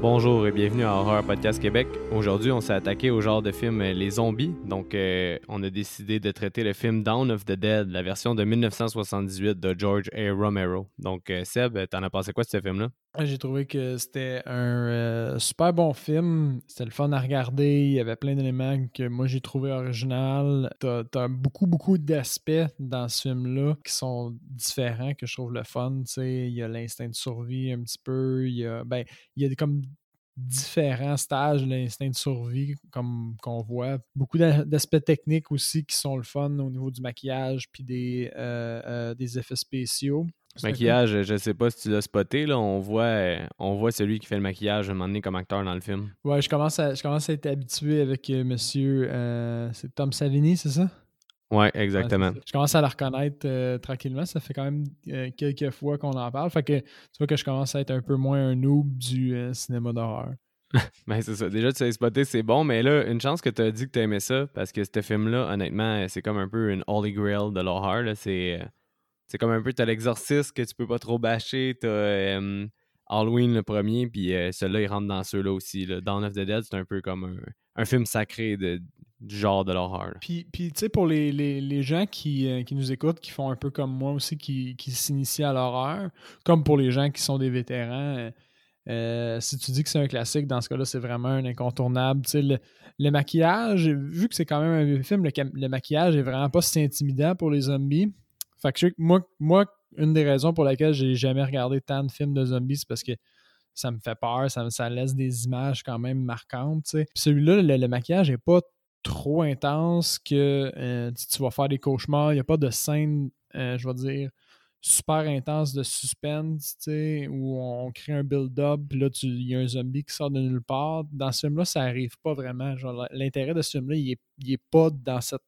Bonjour et bienvenue à Horror Podcast Québec. Aujourd'hui, on s'est attaqué au genre de film les zombies. Donc, on a décidé de traiter le film Dawn of the Dead, la version de 1978 de George A. Romero. Donc, Seb, t'en as pensé quoi de ce film-là? J'ai trouvé que c'était un super bon film. C'était le fun à regarder. Il y avait plein d'éléments que moi j'ai trouvé original. T'as beaucoup d'aspects dans ce film-là qui sont différents, que je trouve le fun. Tu sais, il y a l'instinct de survie un petit peu. Il y a comme différents stages de l'instinct de survie comme qu'on voit. Beaucoup d'aspects techniques aussi qui sont le fun au niveau du maquillage puis des effets spéciaux. C'est un film. Maquillage, je sais pas si tu l'as spoté, là, on voit celui qui fait le maquillage à un moment donné comme acteur dans le film. Ouais, je commence à être habitué avec monsieur. C'est Tom Savini, c'est ça? Ouais, Ouais, c'est exactement. ça. Je commence à le reconnaître tranquillement. Ça fait quand même quelques fois qu'on en parle. Fait que tu vois que je commence à être un peu moins un noob du cinéma d'horreur. Ben, c'est ça. Déjà, tu l'as spoté, c'est bon, mais là, une chance que tu as dit que tu aimais ça, parce que ce film-là, honnêtement, c'est comme un peu une holy grail de l'horreur, là. C'est comme un peu, t'as l'exorciste que tu peux pas trop bâcher, t'as Halloween le premier, puis celui-là, il rentre dans ceux-là aussi, là. Dawn of the Dead, c'est un peu comme un film sacré du genre de l'horreur, là. Puis tu sais, pour les gens qui nous écoutent, qui font un peu comme moi aussi, qui s'initient à l'horreur, comme pour les gens qui sont des vétérans, si tu dis que c'est un classique, dans ce cas-là, c'est vraiment un incontournable. Tu sais, le maquillage, vu que c'est quand même un vieux film, le maquillage est vraiment pas si intimidant pour les zombies. Fait que je sais que moi, une des raisons pour laquelle j'ai jamais regardé tant de films de zombies, c'est parce que ça me fait peur, ça laisse des images quand même marquantes. Tu sais. Puis celui-là, le maquillage est pas trop intense que tu vas faire des cauchemars. Il n'y a pas de scène, je vais dire, super intense de suspense, tu sais, où on crée un build-up, puis là, il y a un zombie qui sort de nulle part. Dans ce film-là, ça arrive pas vraiment. Genre, l'intérêt de ce film-là, il est pas dans cet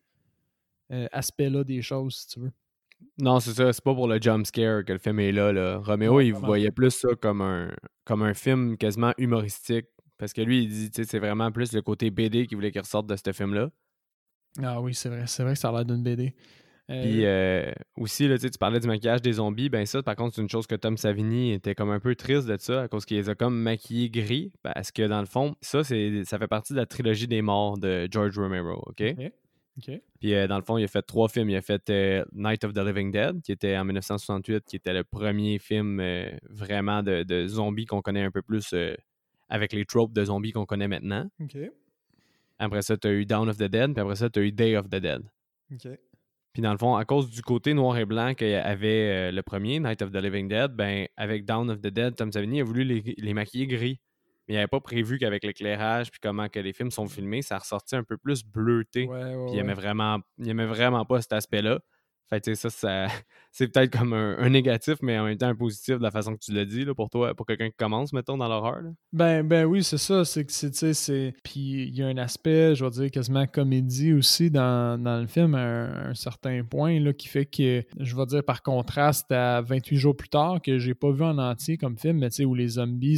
aspect-là des choses, si tu veux. Non, c'est ça, c'est pas pour le jump scare que le film est là, là. Roméo, Non, il vraiment pas. voyait plus ça comme un film quasiment humoristique, parce que lui, il dit, tu sais, c'est vraiment plus le côté BD qu'il voulait qu'il ressorte de ce film-là. Ah oui, c'est vrai. C'est vrai que ça a l'air d'une BD. Puis aussi, là, tu parlais du maquillage des zombies. Ben ça, par contre, c'est une chose que Tom Savini était comme un peu triste de ça, à cause qu'il les a comme maquillés gris. Parce que dans le fond, ça fait partie de la trilogie des morts de George Romero, OK? OK. OK. Puis dans le fond, il a fait 3 films. Il a fait Night of the Living Dead, qui était en 1968, qui était le premier film vraiment de zombies qu'on connaît un peu plus avec les tropes de zombies qu'on connaît maintenant. OK. Après ça, tu as eu Dawn of the Dead, puis après ça, tu as eu Day of the Dead. OK. Puis dans le fond, à cause du côté noir et blanc qu'avait le premier, Night of the Living Dead, ben avec Dawn of the Dead, Tom Savini a voulu les maquiller gris. Mais il n'avait pas prévu qu'avec l'éclairage puis comment que les films sont filmés, ça ressortit un peu plus bleuté. Ouais, ouais, Puis ouais. il aimait vraiment pas cet aspect-là. Fait que tu sais, ça c'est peut-être comme un négatif, mais en même temps un positif de la façon que tu l'as dit là, pour toi, pour quelqu'un qui commence, mettons, dans l'horreur, là. Ben oui, c'est ça. C'est que tu sais, Puis il y a un aspect, je vais dire, quasiment comédie aussi dans le film, à un certain point, là, qui fait que, je vais dire, par contraste à 28 jours plus tard, que j'ai pas vu en entier comme film, mais tu sais, où les zombies,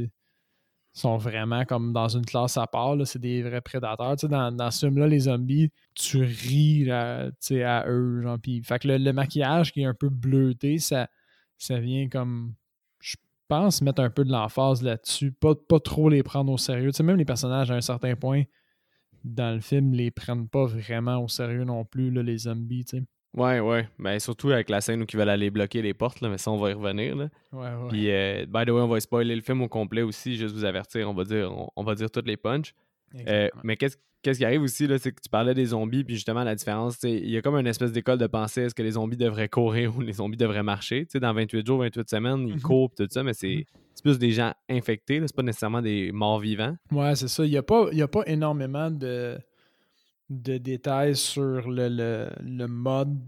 sont vraiment comme dans une classe à part, là, c'est des vrais prédateurs. Tu sais, dans ce film-là, les zombies, tu ris là, tu sais, à eux. Genre, puis, fait que le maquillage qui est un peu bleuté, ça vient comme, je pense, mettre un peu de l'emphase là-dessus. Pas trop les prendre au sérieux. Tu sais, même les personnages, à un certain point, dans le film, les prennent pas vraiment au sérieux non plus, là, les zombies. Tu sais. Ouais, ouais. Ben surtout avec la scène où ils veulent aller bloquer les portes, là, mais ça, on va y revenir, là. Ouais, ouais. Puis, by the way, on va spoiler le film au complet aussi, juste vous avertir, on va dire toutes les punchs. Exactement. Mais qu'est-ce qui arrive aussi, là, c'est que tu parlais des zombies, puis justement, la différence, tu sais, il y a comme une espèce d'école de pensée, est-ce que les zombies devraient courir ou les zombies devraient marcher? Tu sais, dans 28 jours, 28 semaines, ils Mhm. courent, pis tout ça, mais Mhm. c'est plus des gens infectés, là, c'est pas nécessairement des morts vivants. Ouais, c'est ça. Il y a pas énormément de détails sur le mode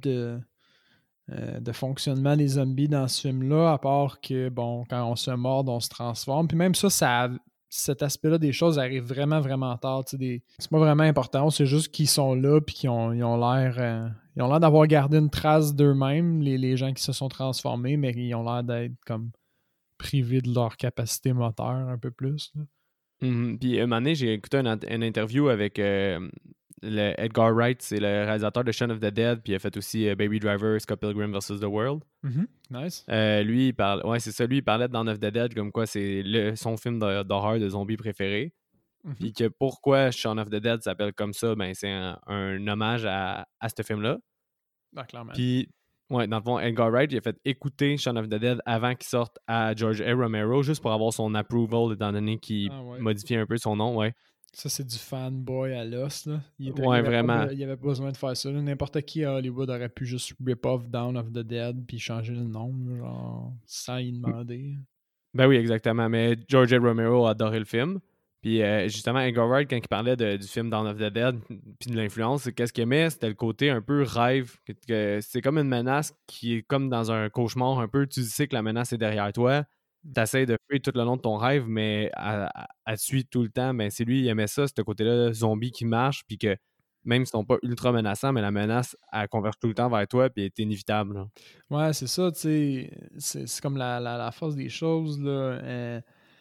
de fonctionnement des zombies dans ce film-là, à part que, bon, quand on se mord, on se transforme. Puis même ça cet aspect-là des choses arrive vraiment, vraiment tard. C'est pas vraiment important, c'est juste qu'ils sont là puis ils ont l'air d'avoir gardé une trace d'eux-mêmes, les gens qui se sont transformés, mais ils ont l'air d'être comme privés de leur capacité moteur un peu plus. Là. Mhm. Puis un moment donné, j'ai écouté une interview avec le Edgar Wright, c'est le réalisateur de Shaun of the Dead, puis il a fait aussi Baby Driver, Scott Pilgrim vs. The World. Nice. Lui, il parlait, ouais, c'est ça, lui, il parlait de Dawn of the Dead comme quoi c'est son film d'horreur de zombies préféré. Puis que pourquoi Shaun of the Dead s'appelle comme ça, ben c'est un hommage à ce film-là. Ah, clairement. Puis, ouais, dans le fond, Edgar Wright, il a fait écouter Shaun of the Dead avant qu'il sorte à George A. Romero, juste pour avoir son approval, étant donné qu'il modifiait un peu son nom, ouais. Ça, c'est du fanboy à l'os, là. Il vraiment. Il avait pas besoin de faire ça. Là. N'importe qui à Hollywood aurait pu juste rip off Dawn of the Dead puis changer le nom, genre, sans y demander. Ben oui, exactement. Mais George A. Romero a adoré le film. Puis justement, Edgar Wright, quand il parlait du film Dawn of the Dead puis de l'influence, qu'est-ce qu'il aimait? C'était le côté un peu rêve. Que c'est comme une menace qui est comme dans un cauchemar un peu. Tu sais que la menace est derrière toi. Tu essaies de fuir tout le long de ton rêve, mais elle te suit tout le temps. Ben, c'est lui, il aimait ça, ce côté-là, zombie qui marche, puis que même s'ils sont pas ultra menaçants, mais la menace, elle converge tout le temps vers toi, puis elle est inévitable. Là. Ouais, c'est ça, tu sais. C'est comme la force des choses, là.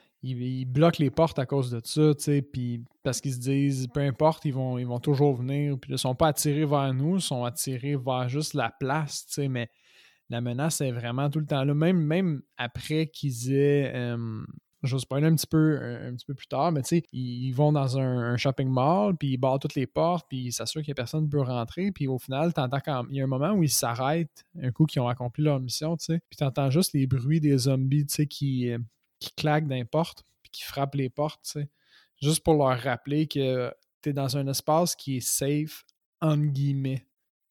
Ils bloquent les portes à cause de ça, tu sais, puis parce qu'ils se disent, peu importe, ils vont toujours venir, puis ils sont pas attirés vers nous, ils sont attirés vers juste la place, tu sais, mais la menace est vraiment tout le temps là. Même après qu'ils aient, je vais spoiler un petit peu plus tard, mais tu sais, ils vont dans un shopping mall, puis ils barrent toutes les portes, puis ils s'assurent qu'il n'y a personne qui peut rentrer, puis au final, il y a un moment où ils s'arrêtent, un coup qu'ils ont accompli leur mission, tu sais, puis t'entends juste les bruits des zombies, tu sais, qui claquent dans les portes, puis qui frappent les portes, tu sais, juste pour leur rappeler que t'es dans un espace qui est safe, entre guillemets.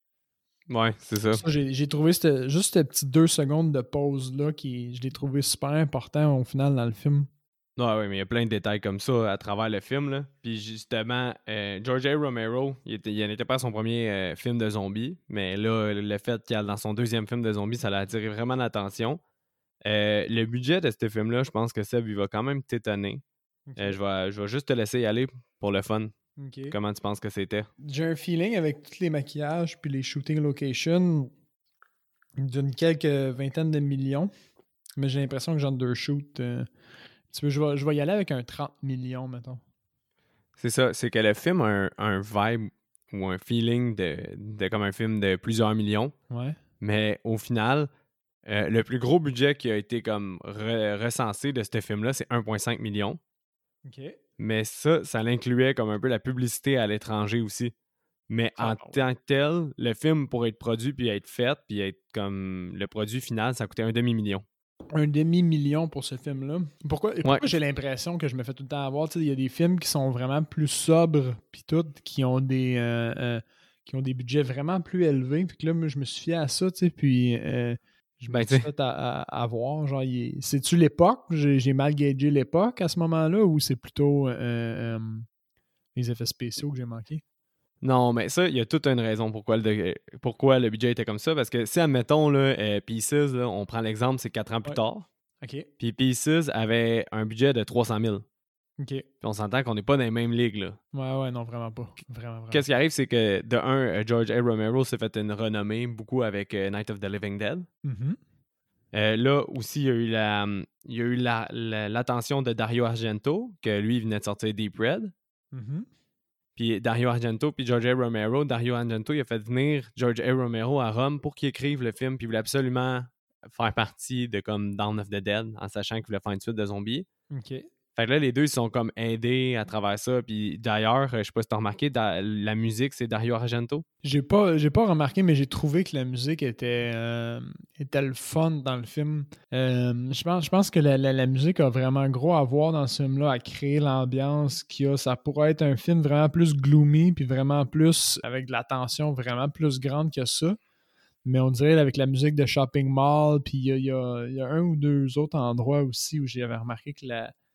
Ouais, c'est ça. J'ai trouvé juste cette petite 2 secondes de pause-là je l'ai trouvé super important au final dans le film. Ouais, mais il y a plein de détails comme ça à travers le film. Là. Puis justement, George A. Romero, il n'était pas son premier film de zombies, mais là, le fait qu'il y a dans son deuxième film de zombies, ça l'a attiré vraiment l'attention. Le budget de ce film-là, je pense que Seb, il va quand même t'étonner. Okay. Je vais juste te laisser y aller pour le fun. Okay. Comment tu penses que c'était? J'ai un feeling avec tous les maquillages puis les shooting locations d'une quelques vingtaine de millions, mais j'ai l'impression que genre deux shoots... je vais y aller avec un 30 millions, mettons. C'est ça, c'est que le film a un vibe ou un feeling de comme un film de plusieurs millions. Ouais. Mais au final, le plus gros budget qui a été comme recensé de ce film-là, c'est 1,5 million. OK. Mais ça l'incluait comme un peu la publicité à l'étranger aussi. Mais en tant que tel, le film pour être produit puis être fait puis être comme le produit final, ça coûtait un demi-million. Un demi-million pour ce film-là. Pourquoi j'ai l'impression que je me fais tout le temps avoir? Il y a des films qui sont vraiment plus sobres puis tout, qui ont des budgets vraiment plus élevés. Puis que là, moi, je me suis fié à ça, puis je me suis fait à voir. Genre, c'est-tu l'époque? J'ai mal gagé l'époque à ce moment-là ou c'est plutôt les effets spéciaux que j'ai manqués? Non, mais ça, il y a toute une raison pourquoi le budget était comme ça. Parce que si, admettons, là, Pieces, là, on prend l'exemple, c'est 4 ans plus tard. OK. Puis Pieces avait un budget de 300 000. OK. Puis on s'entend qu'on n'est pas dans les mêmes ligues, là. Ouais, non, vraiment pas. Vraiment. Qu'est-ce qui arrive, c'est que, de un, George A. Romero s'est fait une renommée beaucoup avec Night of the Living Dead. Mm-hmm. Là aussi, il y a eu l'attention de Dario Argento, que lui, il venait de sortir Deep Red. Mm-hmm. Puis Dario Argento puis George A. Romero. Dario Argento, il a fait venir George A. Romero à Rome pour qu'il écrive le film, puis il voulait absolument faire partie de comme Dawn of the Dead, en sachant qu'il voulait faire une suite de zombies. OK. Fait que là, les deux, ils sont comme aidés à travers ça. Puis d'ailleurs, je sais pas si t'as remarqué, la musique, c'est Dario Argento. J'ai pas remarqué, mais j'ai trouvé que la musique était le fun dans le film. Je pense que la musique a vraiment gros à voir dans ce film-là, à créer l'ambiance qu'il y a. Ça pourrait être un film vraiment plus gloomy, puis vraiment plus, avec de la tension vraiment plus grande que ça. Mais on dirait avec la musique de Shopping Mall, puis il y a un ou deux autres endroits aussi où j'avais remarqué que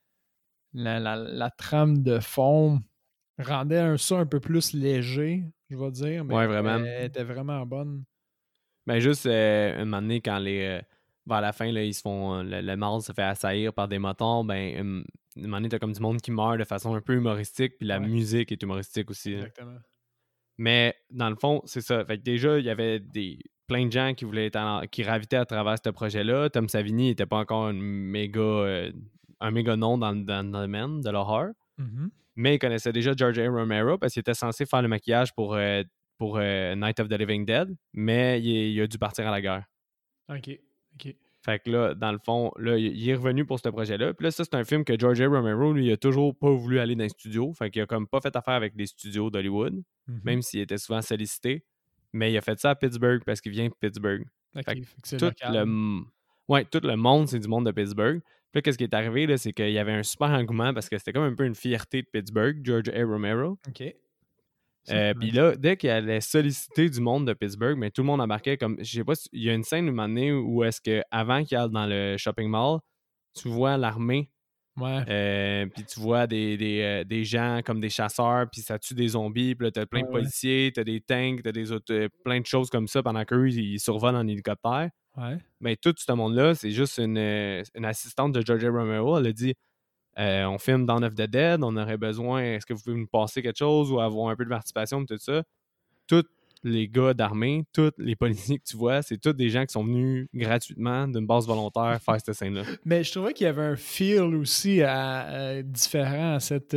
la trame de fond rendait ça un peu plus léger, je vais dire, mais ouais, vraiment. Elle était vraiment bonne. Ben juste, un moment donné, quand vers la fin, là, ils se font, le mall se fait assaillir par des motons, ben, un moment donné, t'as comme du monde qui meurt de façon un peu humoristique, puis la musique est humoristique aussi. Exactement. Mais dans le fond, c'est ça. Fait que déjà, il y avait plein de gens qui gravitaient à travers ce projet-là. Tom Savini n'était pas encore un méga nom dans le domaine de l'horreur. Mm-hmm. mais il connaissait déjà George A. Romero parce qu'il était censé faire le maquillage pour Night of the Living Dead, mais il a dû partir à la guerre. OK. Fait que là, dans le fond, là, il est revenu pour ce projet-là. Puis là, ça, c'est un film que George A. Romero, lui, il a toujours pas voulu aller dans les studios. Fait qu'il a comme pas fait affaire avec les studios d'Hollywood, même s'il était souvent sollicité. Mais il a fait ça à Pittsburgh parce qu'il vient de Pittsburgh. OK, Fait que fait que c'est tout local. tout le monde, c'est du monde de Pittsburgh. Puis là, qu'est-ce qui est arrivé, là, c'est qu'il y avait un super engouement parce que c'était comme un peu une fierté de Pittsburgh, George A. Romero. OK. Puis là, dès qu'il allait solliciter du monde de Pittsburgh, mais tout le monde embarquait comme. Je sais pas, il y a une scène un moment donné où est-ce que avant qu'il aille dans le shopping mall, tu vois l'armée. Ouais. Puis tu vois des gens comme des chasseurs, puis ça tue des zombies, puis là, t'as plein de policiers, t'as des tanks, t'as des autres, plein de choses comme ça pendant qu'eux, ils survolent en hélicoptère. Ouais. Mais tout ce monde-là, c'est juste une assistante de George A. Romero. Elle a dit on filme Dawn of the Dead, on aurait besoin, est-ce que vous pouvez nous passer quelque chose ou avoir un peu de participation, tout ça. Tous les gars d'armée, tous les policiers que tu vois, c'est tous des gens qui sont venus gratuitement d'une base volontaire faire cette scène-là. Mais je trouvais qu'il y avait un feel aussi différent à cette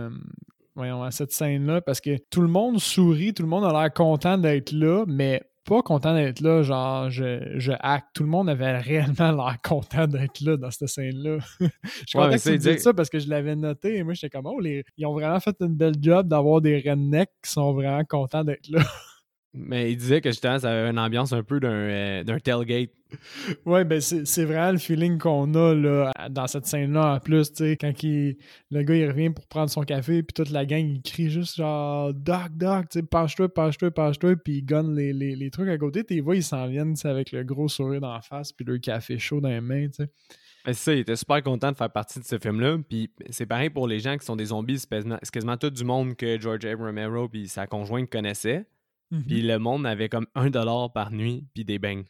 scène-là parce que tout le monde sourit, tout le monde a l'air content d'être là, mais pas content d'être là, genre je acte. Tout le monde avait réellement l'air content d'être là dans cette scène-là. Je suis content que tu me dises ça parce que je l'avais noté et moi j'étais comme ils ont vraiment fait une belle job d'avoir des rednecks qui sont vraiment contents d'être là. Mais il disait que justement, ça avait une ambiance un peu d'un tailgate. Ouais, ben c'est vraiment le feeling qu'on a là, dans cette scène-là en plus, tu sais, quand le gars il revient pour prendre son café, puis toute la gang il crie juste genre Doc, tu sais, penche-toi, puis il gonne les trucs à côté, tu vois, ils s'en viennent avec le gros sourire d'en face, puis le café chaud dans les mains, tu sais. C'est ça, il était super content de faire partie de ce film-là. Puis c'est pareil pour les gens qui sont des zombies, c'est quasiment tout du monde que George A. Romero puis sa conjointe connaissaient. Puis le monde avait comme $1 par nuit, puis des beignes.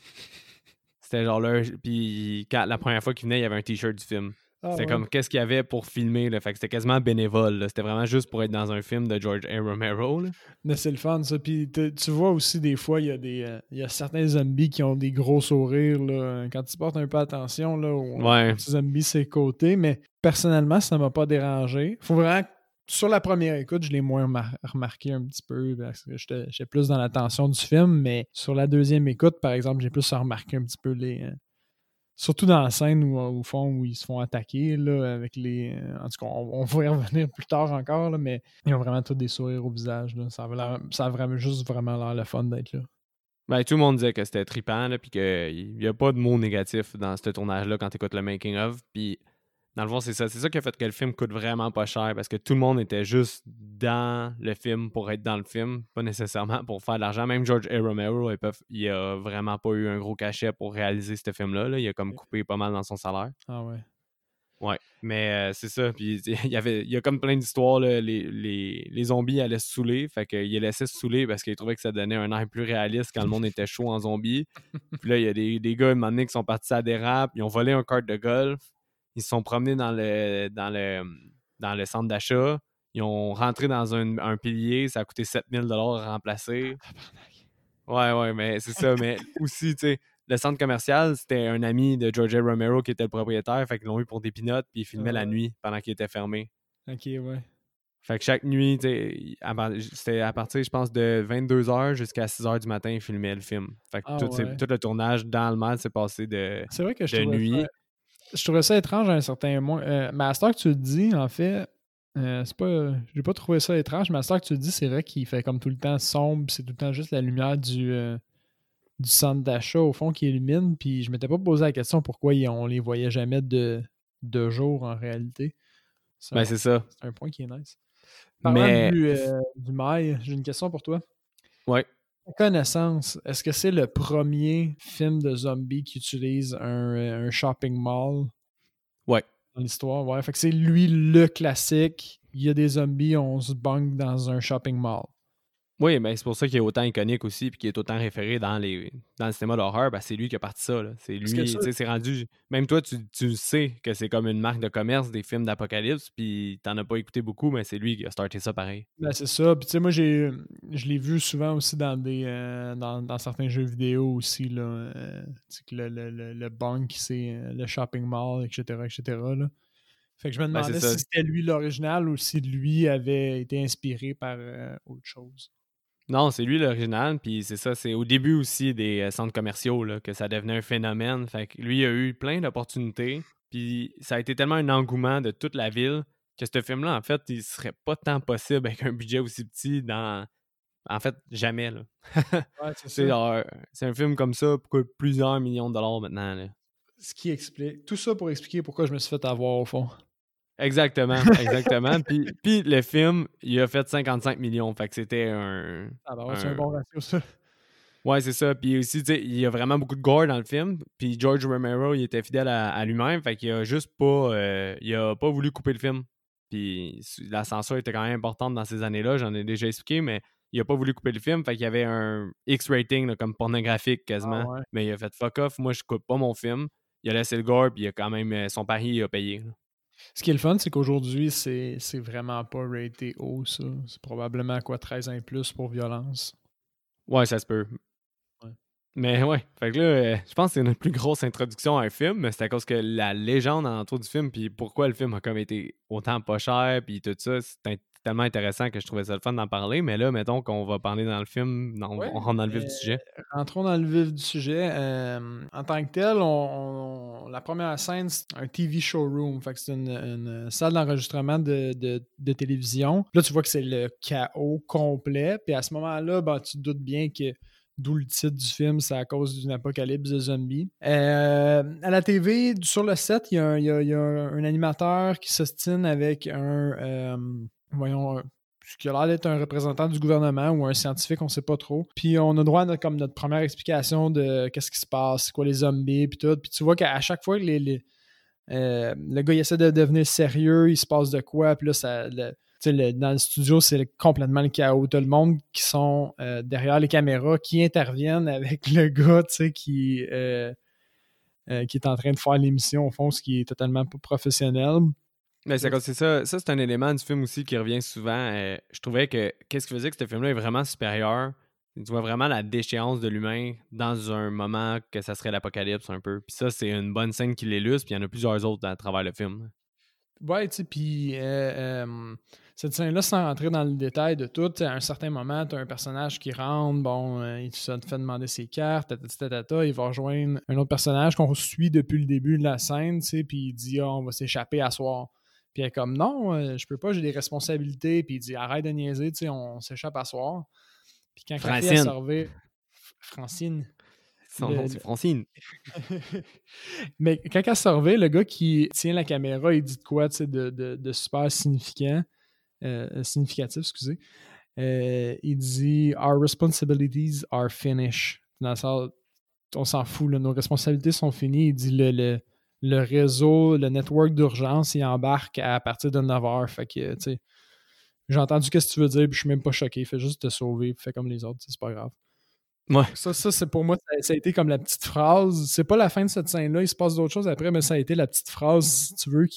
C'était genre là. Puis la première fois qu'il venait, il y avait un t-shirt du film. C'était comme qu'est-ce qu'il y avait pour filmer. Là. Fait que c'était quasiment bénévole. Là. C'était vraiment juste pour être dans un film de George A. Romero. Là. Mais c'est le fun, ça. Puis tu vois aussi, des fois, il y a certains zombies qui ont des gros sourires. Là, quand tu portes un peu attention là, aux zombies, c'est côté. Mais personnellement, ça m'a pas dérangé. Faut vraiment. Sur la première écoute, je l'ai moins remarqué un petit peu parce que j'étais plus dans l'attention du film. Mais sur la deuxième écoute, par exemple, j'ai plus remarqué un petit peu surtout dans la scène où ils se font attaquer là, avec les. En tout cas, on va y revenir plus tard encore, là, mais ils ont vraiment tous des sourires au visage. Là. Ça a vraiment juste vraiment l'air le fun d'être là. Ben, tout le monde disait que c'était trippant, puis qu'il n'y a pas de mots négatifs dans ce tournage-là quand tu écoutes le making-of. Puis, dans le fond, c'est ça. C'est ça qui a fait que le film coûte vraiment pas cher parce que tout le monde était juste dans le film pour être dans le film, pas nécessairement pour faire de l'argent. Même George A. Romero, il a vraiment pas eu un gros cachet pour réaliser ce film-là. Là. Il a comme coupé pas mal dans son salaire. Ah ouais. Ouais, mais c'est ça. Puis il y a comme plein d'histoires. Là. Les zombies allaient se saouler. Fait qu'ils les laissaient se saouler parce qu'ils trouvaient que ça donnait un air plus réaliste quand le monde était chaud en zombies. Puis là, il y a des gars, un moment donné, qui sont partis à des raps. Ils ont volé un kart de golf. Ils se sont promenés dans le centre d'achat. Ils ont rentré dans un pilier. Ça a coûté 7000$ à remplacer. Ouais, mais c'est ça. Mais aussi, tu sais, le centre commercial, c'était un ami de George A. Romero qui était le propriétaire. Fait qu'ils l'ont eu pour des peanuts. Puis ils filmaient la nuit pendant qu'il était fermé. Ok, ouais. Fait que chaque nuit, c'était à partir, je pense, de 22h jusqu'à 6h du matin, ils filmaient le film. Fait que tout le tournage dans le mal s'est passé de C'est vrai que nuit. Je trouvais ça étrange à un certain moment. Mais à ce temps que tu le dis, en fait, c'est pas. J'ai pas trouvé ça étrange, mais à ce temps que tu le dis, c'est vrai qu'il fait comme tout le temps sombre, c'est tout le temps juste la lumière du centre d'achat au fond qui illumine. Puis je m'étais pas posé la question pourquoi on les voyait jamais de jour en réalité. C'est ça. C'est un point qui est nice. Parlant du mail, j'ai une question pour toi. Ouais. À connaissance, est-ce que c'est le premier film de zombies qui utilise un shopping mall? Ouais. Dans l'histoire, ouais. Fait que c'est lui le classique. Il y a des zombies, on se bang dans un shopping mall. Oui, mais c'est pour ça qu'il est autant iconique aussi puis qu'il est autant référé dans le cinéma d'horreur. C'est lui qui a parti ça. Là. C'est lui, tu sais, c'est rendu... Même toi, tu sais que c'est comme une marque de commerce des films d'apocalypse puis t'en as pas écouté beaucoup, mais c'est lui qui a starté ça pareil. Ben, c'est ça. Puis tu sais, moi, je l'ai vu souvent aussi dans dans certains jeux vidéo aussi, là. Le bunk, c'est le shopping mall, etc., etc., là. Fait que je me Ben, c'est demandais ça. si c'était lui l'original ou si lui avait été inspiré par autre chose. Non, c'est lui l'original, puis c'est ça, c'est au début aussi des centres commerciaux là, que ça devenait un phénomène. Fait que lui, il a eu plein d'opportunités, puis ça a été tellement un engouement de toute la ville que ce film-là, en fait, il serait pas tant possible avec un budget aussi petit En fait, jamais, là. Ouais, c'est Tu sais, ça. genre, c'est un film comme ça qui coûte plusieurs millions de dollars maintenant, là. Ce qui explique. Tout ça pour expliquer pourquoi je me suis fait avoir au fond. Exactement, exactement. Puis le film, il a fait 55 millions, fait que c'était Ah bah ouais, c'est un un bon ratio, ça. Ouais, c'est ça. Puis aussi, tu sais, il y a vraiment beaucoup de gore dans le film. Puis George Romero, il était fidèle à lui-même. Fait qu'il a juste pas... il a pas voulu couper le film. Puis la censure était quand même importante dans ces années-là. J'en ai déjà expliqué, mais il a pas voulu couper le film. Fait qu'il y avait un X-rating, là, comme pornographique Ah quasiment. ouais. Mais il a fait fuck off. Moi, je coupe pas mon film. Il a laissé le gore. Puis il a quand même... son pari, il a payé, là. Ce qui est le fun, c'est qu'aujourd'hui, c'est vraiment pas raté haut, ça. C'est probablement quoi, 13 ans et plus pour violence. Ouais, ça se peut. Ouais. Mais ouais, fait que là, je pense que c'est notre plus grosse introduction à un film, mais c'est à cause que la légende alentour du film, puis pourquoi le film a comme été autant pas cher, puis tout ça, tellement intéressant que je trouvais ça le fun d'en parler. Mais là, mettons qu'on va parler dans le film, Ouais, on rentre dans le vif du sujet. rentrons dans le vif du sujet. En tant que tel, la première scène, c'est un TV showroom. Fait que c'est une salle d'enregistrement de télévision. Là, tu vois que c'est le chaos complet. Puis à ce moment-là, ben, tu te doutes bien que d'où le titre du film, c'est à cause d'une apocalypse de zombies. À la TV, sur le set, il y a un animateur qui s'ostine avec voyons, ce qui a l'air d'être un représentant du gouvernement ou un scientifique, on ne sait pas trop. Puis on a droit à comme notre première explication de qu'est-ce qui se passe, c'est quoi les zombies, puis tout. Puis tu vois qu'à chaque fois que le gars il essaie de devenir sérieux, il se passe de quoi, puis là, dans le studio, c'est complètement le chaos. T'as le monde qui sont derrière les caméras, qui interviennent avec le gars, qui est en train de faire l'émission, au fond, ce qui est totalement pas professionnel. Mais c'est ça. Ça, c'est un élément du film aussi qui revient souvent. Je trouvais que qu'est-ce qui faisait que ce film-là est vraiment supérieur. Tu vois vraiment la déchéance de l'humain dans un moment que ça serait l'apocalypse un peu. Puis ça, c'est une bonne scène qui l'illustre, puis il y en a plusieurs autres à travers le film. Ouais, tu sais, puis cette scène-là, sans rentrer dans le détail de tout, à un certain moment, tu as un personnage qui rentre, bon, il se fait demander ses cartes, il va rejoindre un autre personnage qu'on suit depuis le début de la scène, tu sais, puis il dit on va s'échapper à soir. Puis elle est comme non, je peux pas, j'ai des responsabilités, puis il dit arrête de niaiser, tu sais, on s'échappe à soir. Puis quand la fille a servi, Francine. Son nom, c'est Francine. Mais quand elle surveille, le gars qui tient la caméra, il dit de quoi de super significatif, excusez. Il dit Our responsibilities are finished. Dans le sens, on s'en fout, là, nos responsabilités sont finies. Il dit le réseau, le network d'urgence, il embarque à partir de 9h. Fait que, tu sais, j'ai entendu ce que tu veux dire, puis je suis même pas choqué. Fais juste te sauver, puis fais comme les autres, c'est pas grave. Ouais. Ça c'est pour moi, ça a été comme la petite phrase. C'est pas la fin de cette scène-là, il se passe d'autres choses après, mais ça a été la petite phrase, si tu veux,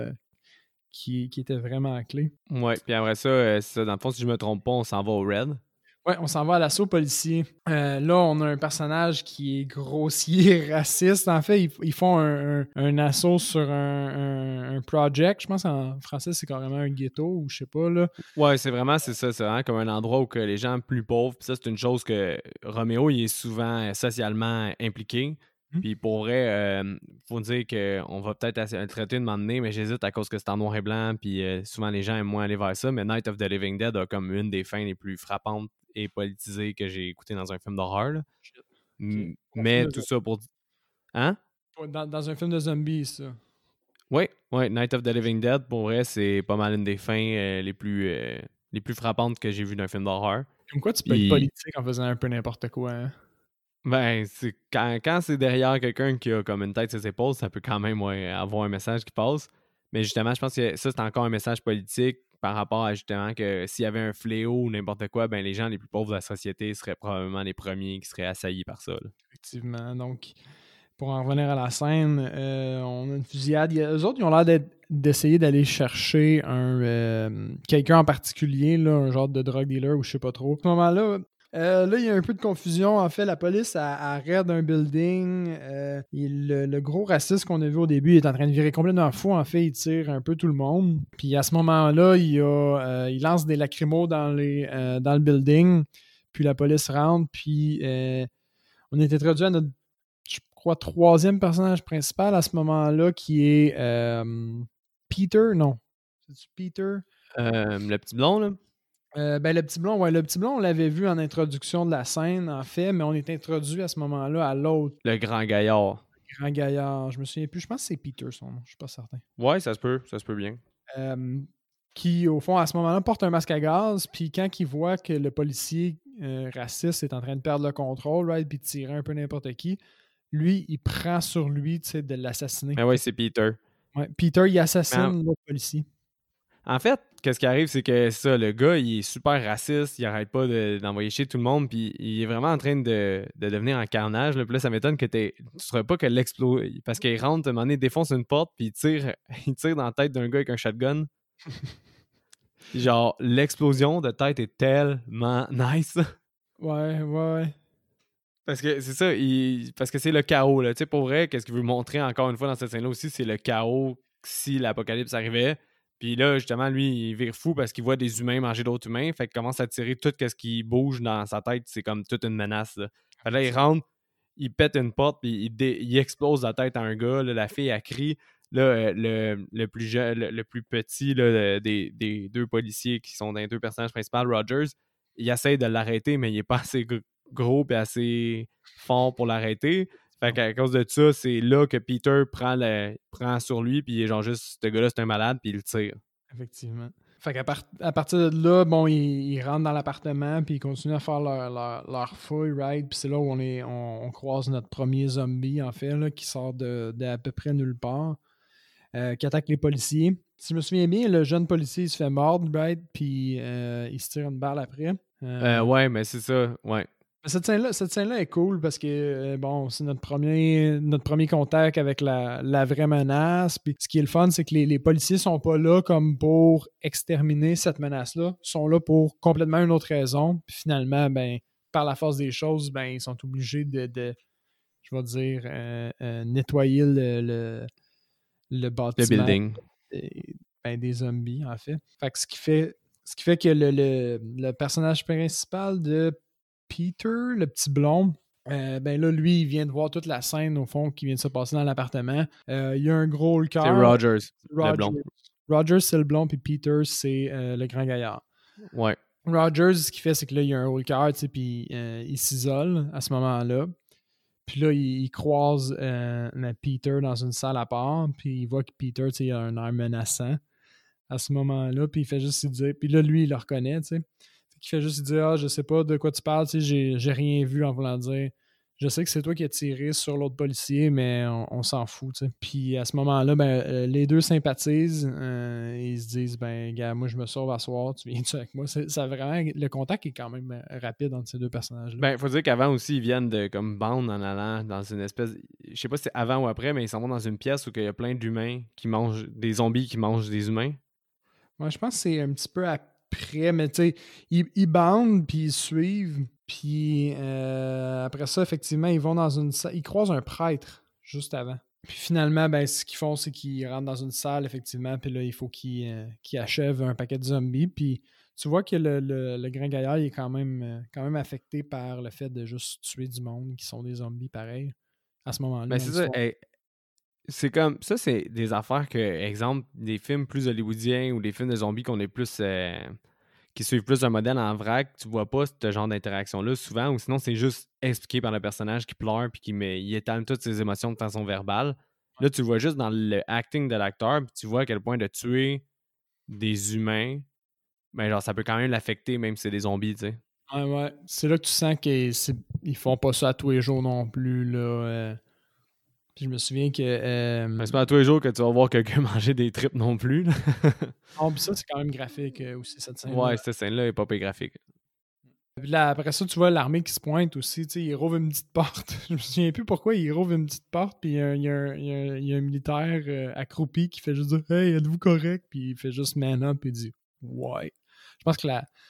qui était vraiment clé. Ouais, puis après ça, ça, dans le fond, si je me trompe pas, on s'en va au Red. Ouais, on s'en va à l'assaut policier. Là, on a un personnage qui est grossier, raciste. En fait, ils font un assaut sur un project. Je pense en français, c'est carrément un ghetto ou je sais pas, là. Ouais, c'est ça. C'est vraiment comme un endroit où que les gens plus pauvres, puis ça, c'est une chose que Roméo, il est souvent socialement impliqué. Puis pour vrai, faut dire qu'on va peut-être le traiter de moment donné, mais j'hésite à cause que c'est en noir et blanc, puis souvent les gens aiment moins aller vers ça. Mais Night of the Living Dead a comme une des fins les plus frappantes et politisées que j'ai écoutées dans un film d'horreur. Okay. Mais tout ça pour... Hein? Dans un film de zombies, ça. Oui, Night of the Living Dead, pour vrai, c'est pas mal une des fins les plus frappantes que j'ai vues d'un film d'horreur. Comme quoi tu peux être politique en faisant un peu n'importe quoi, hein? Ben, c'est quand c'est derrière quelqu'un qui a comme une tête sur ses épaules, ça peut quand même avoir un message qui passe. Mais justement, je pense que ça, c'est encore un message politique par rapport à justement que s'il y avait un fléau ou n'importe quoi, ben les gens les plus pauvres de la société seraient probablement les premiers qui seraient assaillis par ça. Là. Effectivement. Donc, pour en revenir à la scène, on a une fusillade. Eux autres, ils ont l'air d'essayer d'aller chercher quelqu'un en particulier, là, un genre de drug dealer ou je sais pas trop. À ce moment-là, Là, il y a un peu de confusion. En fait, la police raid un building. Le gros raciste qu'on a vu au début, il est en train de virer complètement fou. En fait, il tire un peu tout le monde. Puis à ce moment-là, il lance des lacrymos dans le building. Puis la police rentre. Puis on est introduit à notre, je crois, troisième personnage principal à ce moment-là, qui est Peter. Non. C'est-tu Peter? Le petit blond, là? Le petit blond, ouais, le petit blond, on l'avait vu en introduction de la scène, en fait, mais on est introduit à ce moment-là à l'autre Le grand gaillard. grand gaillard. Je me souviens plus, je pense que c'est Peter son nom, je suis pas certain. Ouais, ça se peut bien. Qui, au fond, à ce moment-là, porte un masque à gaz, puis quand il voit que le policier raciste est en train de perdre le contrôle, right, puis de tirer un peu n'importe qui, lui, il prend sur lui, tu sais, de l'assassiner. Ah ouais, c'est Peter. Ouais, Peter, il assassine l'autre policier. En fait, qu'est-ce qui arrive, c'est que ça, le gars, il est super raciste, il arrête pas d'envoyer chier tout le monde, puis il est vraiment en train de devenir un carnage. Là. Puis là, ça m'étonne que tu ne saurais pas que l'explose. Parce qu'il rentre, à un moment donné, il défonce une porte, puis il tire dans la tête d'un gars avec un shotgun. Genre, l'explosion de tête est tellement nice. Ouais. Parce que c'est ça, parce que c'est le chaos. Là. Tu sais, pour vrai, qu'est-ce qu'il veut montrer encore une fois dans cette scène-là aussi, c'est le chaos si l'apocalypse arrivait. Puis là, justement, lui, il vire fou parce qu'il voit des humains manger d'autres humains. Fait qu'il commence à tirer tout ce qui bouge dans sa tête. C'est comme toute une menace. Là, fait là il rentre, il pète une porte, puis il explose la tête à un gars. Là, la fille, elle crie. Là, le plus jeune, le plus petit là, des deux policiers qui sont dans les deux personnages principaux, Rogers, il essaie de l'arrêter, mais il est pas assez gros et assez fort pour l'arrêter. Fait qu'à cause de ça, c'est là que Peter prend sur lui, puis il est genre juste, ce gars-là, c'est un malade, puis il le tire. Effectivement. Fait qu'à à partir de là, bon, ils rentrent dans l'appartement, puis ils continuent à faire leur fouille, right? Puis c'est là où on croise notre premier zombie, en fait, là, qui sort d'à peu près nulle part, qui attaque les policiers. Si je me souviens bien, le jeune policier, il se fait mordre, right? Puis il se tire une balle après. Ouais, mais c'est ça, ouais. Cette scène-là est cool parce que bon, c'est notre premier contact avec la vraie menace. Puis ce qui est le fun, c'est que les policiers sont pas là comme pour exterminer cette menace-là. Ils sont là pour complètement une autre raison. Puis finalement, ben, par la force des choses, ben, ils sont obligés de je vais dire, nettoyer le bâtiment. Le building. Des zombies, en fait. Fait que ce qui fait que le personnage principal de Peter, le petit blond, ben là, lui, il vient de voir toute la scène, au fond, qui vient de se passer dans l'appartement. Il y a un gros le cœur. C'est Rogers, le blond. Rogers, c'est le blond, puis Peter, c'est le grand gaillard. Ouais. Rogers, ce qu'il fait, c'est que là, il y a un haut cœur, tu sais, puis il s'isole à ce moment-là. Puis là, il croise Peter dans une salle à part, puis il voit que Peter, tu sais, il a un air menaçant à ce moment-là, puis il fait juste se dire... Puis là, lui, il le reconnaît, tu sais. Il fait juste dire « Ah, je sais pas de quoi tu parles, tu sais, j'ai rien vu » en voulant dire « Je sais que c'est toi qui as tiré sur l'autre policier, mais on s'en fout, tu sais. » Puis à ce moment-là, ben, les deux sympathisent, ils se disent « Ben, gars, moi, je me sauve à soir, tu viens-tu avec moi? » Ça vraiment, le contact est quand même rapide entre ces deux personnages-là. Ben, faut dire qu'avant aussi, ils viennent de comme bande en allant dans une espèce... Je sais pas si c'est avant ou après, mais ils s'en vont dans une pièce où il y a plein d'humains qui mangent... Des zombies qui mangent des humains. Moi, je pense que c'est un petit peu après, mais tu sais, ils bandent, puis ils suivent, puis après ça, effectivement, ils vont dans une salle, ils croisent un prêtre juste avant. Puis finalement, ben, ce qu'ils font, c'est qu'ils rentrent dans une salle, effectivement, puis là, il faut qu'ils achèvent un paquet de zombies, puis tu vois que le grand gaillard, il est quand même affecté par le fait de juste tuer du monde qui sont des zombies pareils, à ce moment-là. Ben, c'est ça, c'est comme ça, c'est des affaires que, exemple, des films plus hollywoodiens ou des films de zombies qu'on est plus qui suivent plus un modèle en vrac, tu vois pas ce genre d'interaction-là souvent, ou sinon c'est juste expliqué par le personnage qui pleure puis il étale toutes ses émotions de façon verbale. Là, tu le vois juste dans le acting de l'acteur, puis tu vois à quel point de tuer des humains, ben genre ça peut quand même l'affecter, même si c'est des zombies, tu sais. Ouais. C'est là que tu sens qu'ils font pas ça à tous les jours non plus, là. Puis je me souviens que... C'est pas à tous les jours que tu vas voir quelqu'un manger des tripes non plus. Non, puis ça, c'est quand même graphique aussi, cette scène-là. Ouais, cette scène-là est pas peu graphique. Puis là, après ça, tu vois l'armée qui se pointe aussi. Tu sais, il rouvre une petite porte. Je me souviens plus pourquoi il rouvre une petite porte. Puis il y a un militaire accroupi qui fait juste dire « Hey, êtes-vous correct? » Puis il fait juste « Man up » et il dit « Ouais. » Je pense que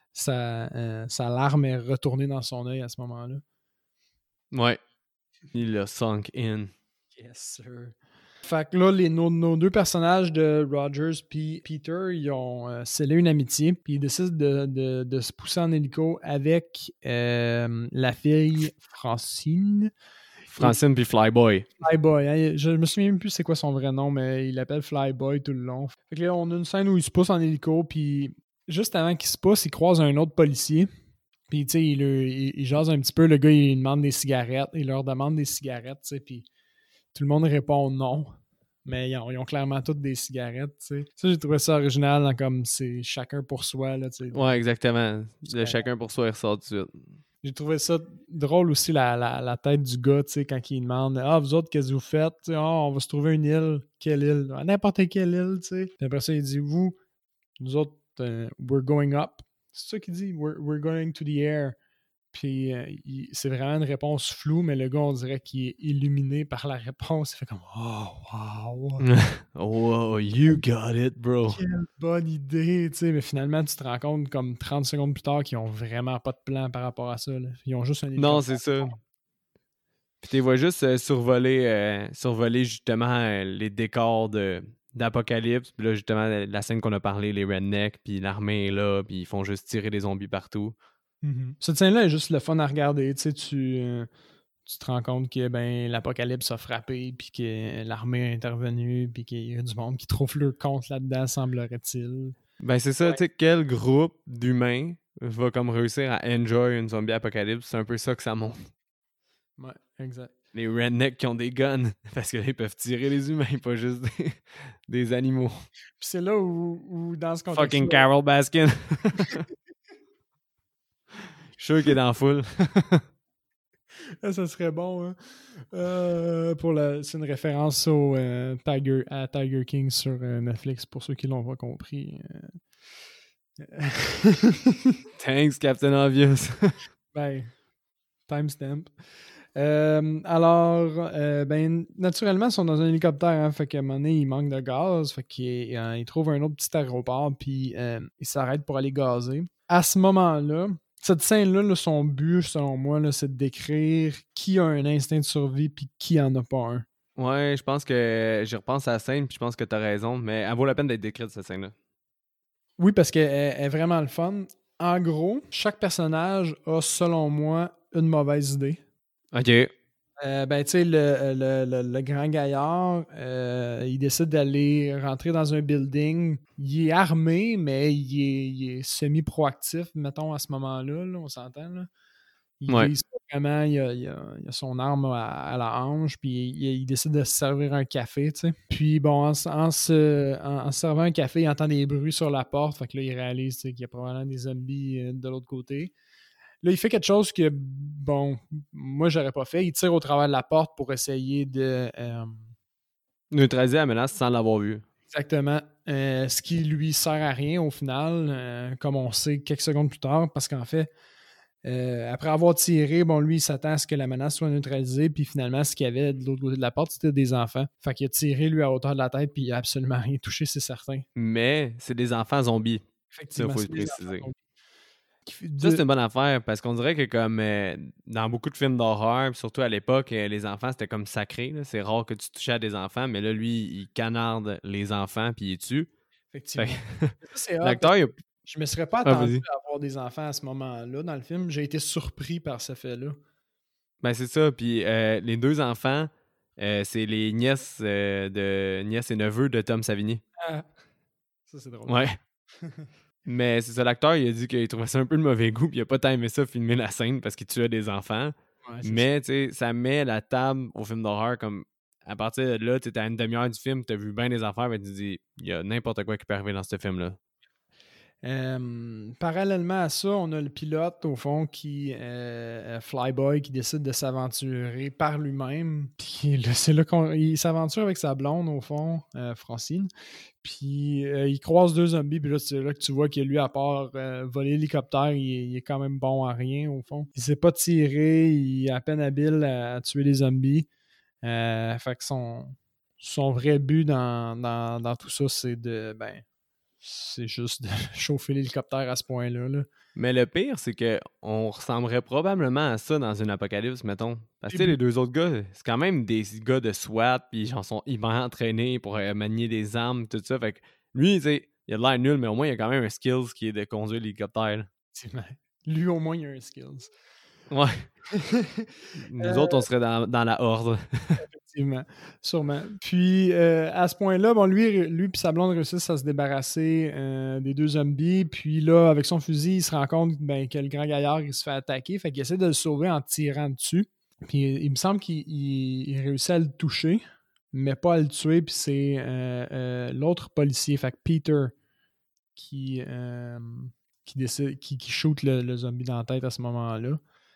sa larme est retournée dans son œil à ce moment-là. Ouais. Il l'a sunk in. Yes, sir. Fait que là, nos deux personnages de Rogers puis Peter, ils ont scellé une amitié, puis ils décident de se pousser en hélico avec la fille Francine. Francine puis Flyboy. Flyboy. Hein, je me souviens même plus c'est quoi son vrai nom, mais il l'appelle Flyboy tout le long. Fait que là, on a une scène où il se pousse en hélico, puis juste avant qu'il se pousse, il croise un autre policier. Puis, tu sais, il jase un petit peu. Le gars, il demande des cigarettes. Il leur demande des cigarettes, tu sais, puis tout le monde répond non. Mais ils ont clairement toutes des cigarettes, tu sais. Ça, j'ai trouvé ça original, dans comme c'est chacun pour soi, là, tu sais. Ouais, exactement. Le chacun pour soi, il ressort tout de suite. J'ai trouvé ça drôle aussi, la tête du gars, tu sais, quand il demande « Ah, vous autres, qu'est-ce que vous faites? » Tu sais, « Ah, on va se trouver une île. » « Quelle île? » « N'importe quelle île, tu sais. » Puis après ça, il dit « Vous, nous autres, we're going up. » C'est ça qu'il dit « We're going to the air. » Puis c'est vraiment une réponse floue, mais le gars, on dirait qu'il est illuminé par la réponse. Il fait comme « Oh, wow! » Oh, you got it, bro. Quelle bonne idée, tu sais. Mais finalement, tu te rends compte comme 30 secondes plus tard qu'ils ont vraiment pas de plan par rapport à ça, là. Ils ont juste un Non, c'est ça. Puis tu vois juste survoler justement les décors d'Apocalypse. Puis là, justement, la scène qu'on a parlé, les rednecks, puis l'armée est là, puis ils font juste tirer des zombies partout. Mm-hmm. Cette scène-là est juste le fun à regarder. Tu sais, tu te rends compte que ben, l'Apocalypse a frappé, puis que l'armée est intervenue, puis qu'il y a du monde qui trouve leur compte là-dedans, semblerait-il. Ben c'est ça, tu sais, quel groupe d'humains va comme réussir à enjoy une zombie apocalypse? C'est un peu ça que ça montre. Ouais, exact. Les rednecks qui ont des guns, parce qu'ils peuvent tirer les humains, pas juste des animaux. Puis c'est là où dans ce contexte. Fucking Carol Baskin. Je suis sûr qu'il est dans la foule. Ça serait bon, hein? C'est une référence à Tiger King sur Netflix, pour ceux qui l'ont pas compris. Thanks, Captain Obvious. Ben, timestamp. Alors, ben, naturellement, ils sont dans un hélicoptère, hein, fait qu'à un moment donné, il manque de gaz, fait qu'ils trouvent un autre petit aéroport, puis ils s'arrêtent pour aller gazer. À ce moment-là, cette scène-là, là, son but, selon moi, là, c'est de décrire qui a un instinct de survie puis qui en a pas un. Ouais, je pense que j'y repense à la scène, puis je pense que t'as raison, mais elle vaut la peine d'être décrite, cette scène-là. Oui, parce qu'elle est vraiment le fun. En gros, chaque personnage a, selon moi, une mauvaise idée. OK. Ben, tu sais, le grand gaillard, il décide d'aller rentrer dans un building. Il est armé, mais il est semi-proactif, mettons, à ce moment-là. Là, on s'entend, là. Il Ouais. vise pas vraiment, il a son arme à la hanche, puis il décide de se servir un café, tu sais. Puis bon, en se servant un café, il entend des bruits sur la porte, fait que là, il réalise qu'il y a probablement des zombies de l'autre côté. Là, il fait quelque chose que, bon, moi, j'aurais pas fait. Il tire au travers de la porte pour essayer de... Neutraliser la menace sans l'avoir vu. Exactement. Ce qui lui sert à rien, au final, comme on sait quelques secondes plus tard, parce qu'en fait, après avoir tiré, bon, lui, il s'attend à ce que la menace soit neutralisée, puis finalement, ce qu'il y avait de l'autre côté de la porte, c'était des enfants. Fait qu'il a tiré, lui, à hauteur de la tête, puis il a absolument rien touché, c'est certain. Mais c'est des enfants zombies. Effectivement, Ça, il faut c'est le des préciser. enfants. Ça, c'est une bonne affaire, parce qu'on dirait que comme dans beaucoup de films d'horreur, puis surtout à l'époque, les enfants, c'était comme sacré. Là. C'est rare que tu touches à des enfants, mais là, lui, il canarde les enfants, puis il tue. Effectivement. Fait... L'acteur, il a... Je me serais pas attendu à avoir des enfants à ce moment-là dans le film. J'ai été surpris par ce fait-là. Ben c'est ça. Puis les deux enfants, c'est les nièces nièces et neveux de Tom Savini. Ah, ça c'est drôle. Ouais. Mais c'est ça, l'acteur, il a dit qu'il trouvait ça un peu de mauvais goût, puis il a pas tant aimé ça filmer la scène parce qu'il tuait des enfants. Ouais, mais tu sais, ça met la table au film d'horreur comme à partir de là, tu es à une demi-heure du film, tu as vu bien des affaires, mais tu dis, il y a n'importe quoi qui peut arriver dans ce film-là. Parallèlement à ça, on a le pilote, au fond, Flyboy, qui décide de s'aventurer par lui-même. Puis là, c'est là qu'il s'aventure avec sa blonde, au fond, Francine. Puis il croise deux zombies, puis là, c'est là que tu vois que lui, à part voler l'hélicoptère, il est quand même bon à rien, au fond. Il sait pas tirer, il est à peine habile à tuer les zombies. Fait que son vrai but dans tout ça, c'est de c'est juste de chauffer l'hélicoptère à ce point-là. Là. Mais le pire, c'est que on ressemblerait probablement à ça dans une apocalypse, mettons. Parce que tu sais, les deux autres gars, c'est quand même des gars de SWAT, puis ils sont hyper entraînés pour manier des armes, tout ça. Fait que lui, tu sais, il a de l'air nul, mais au moins, il a quand même un skills qui est de conduire l'hélicoptère. Là. Effectivement. Lui, au moins, il a un skills. Ouais. Nous autres, on serait dans la horde. Effectivement, sûrement. Puis, à ce point-là, bon, lui et sa blonde réussissent à se débarrasser des deux zombies. Puis là, avec son fusil, il se rend compte que le grand gaillard, il se fait attaquer. Fait qu'il essaie de le sauver en tirant dessus. Puis, il me semble qu'il réussit à le toucher, mais pas à le tuer. Puis c'est l'autre policier, fait que Peter, qui décide, qui shoot le zombie dans la tête à ce moment-là.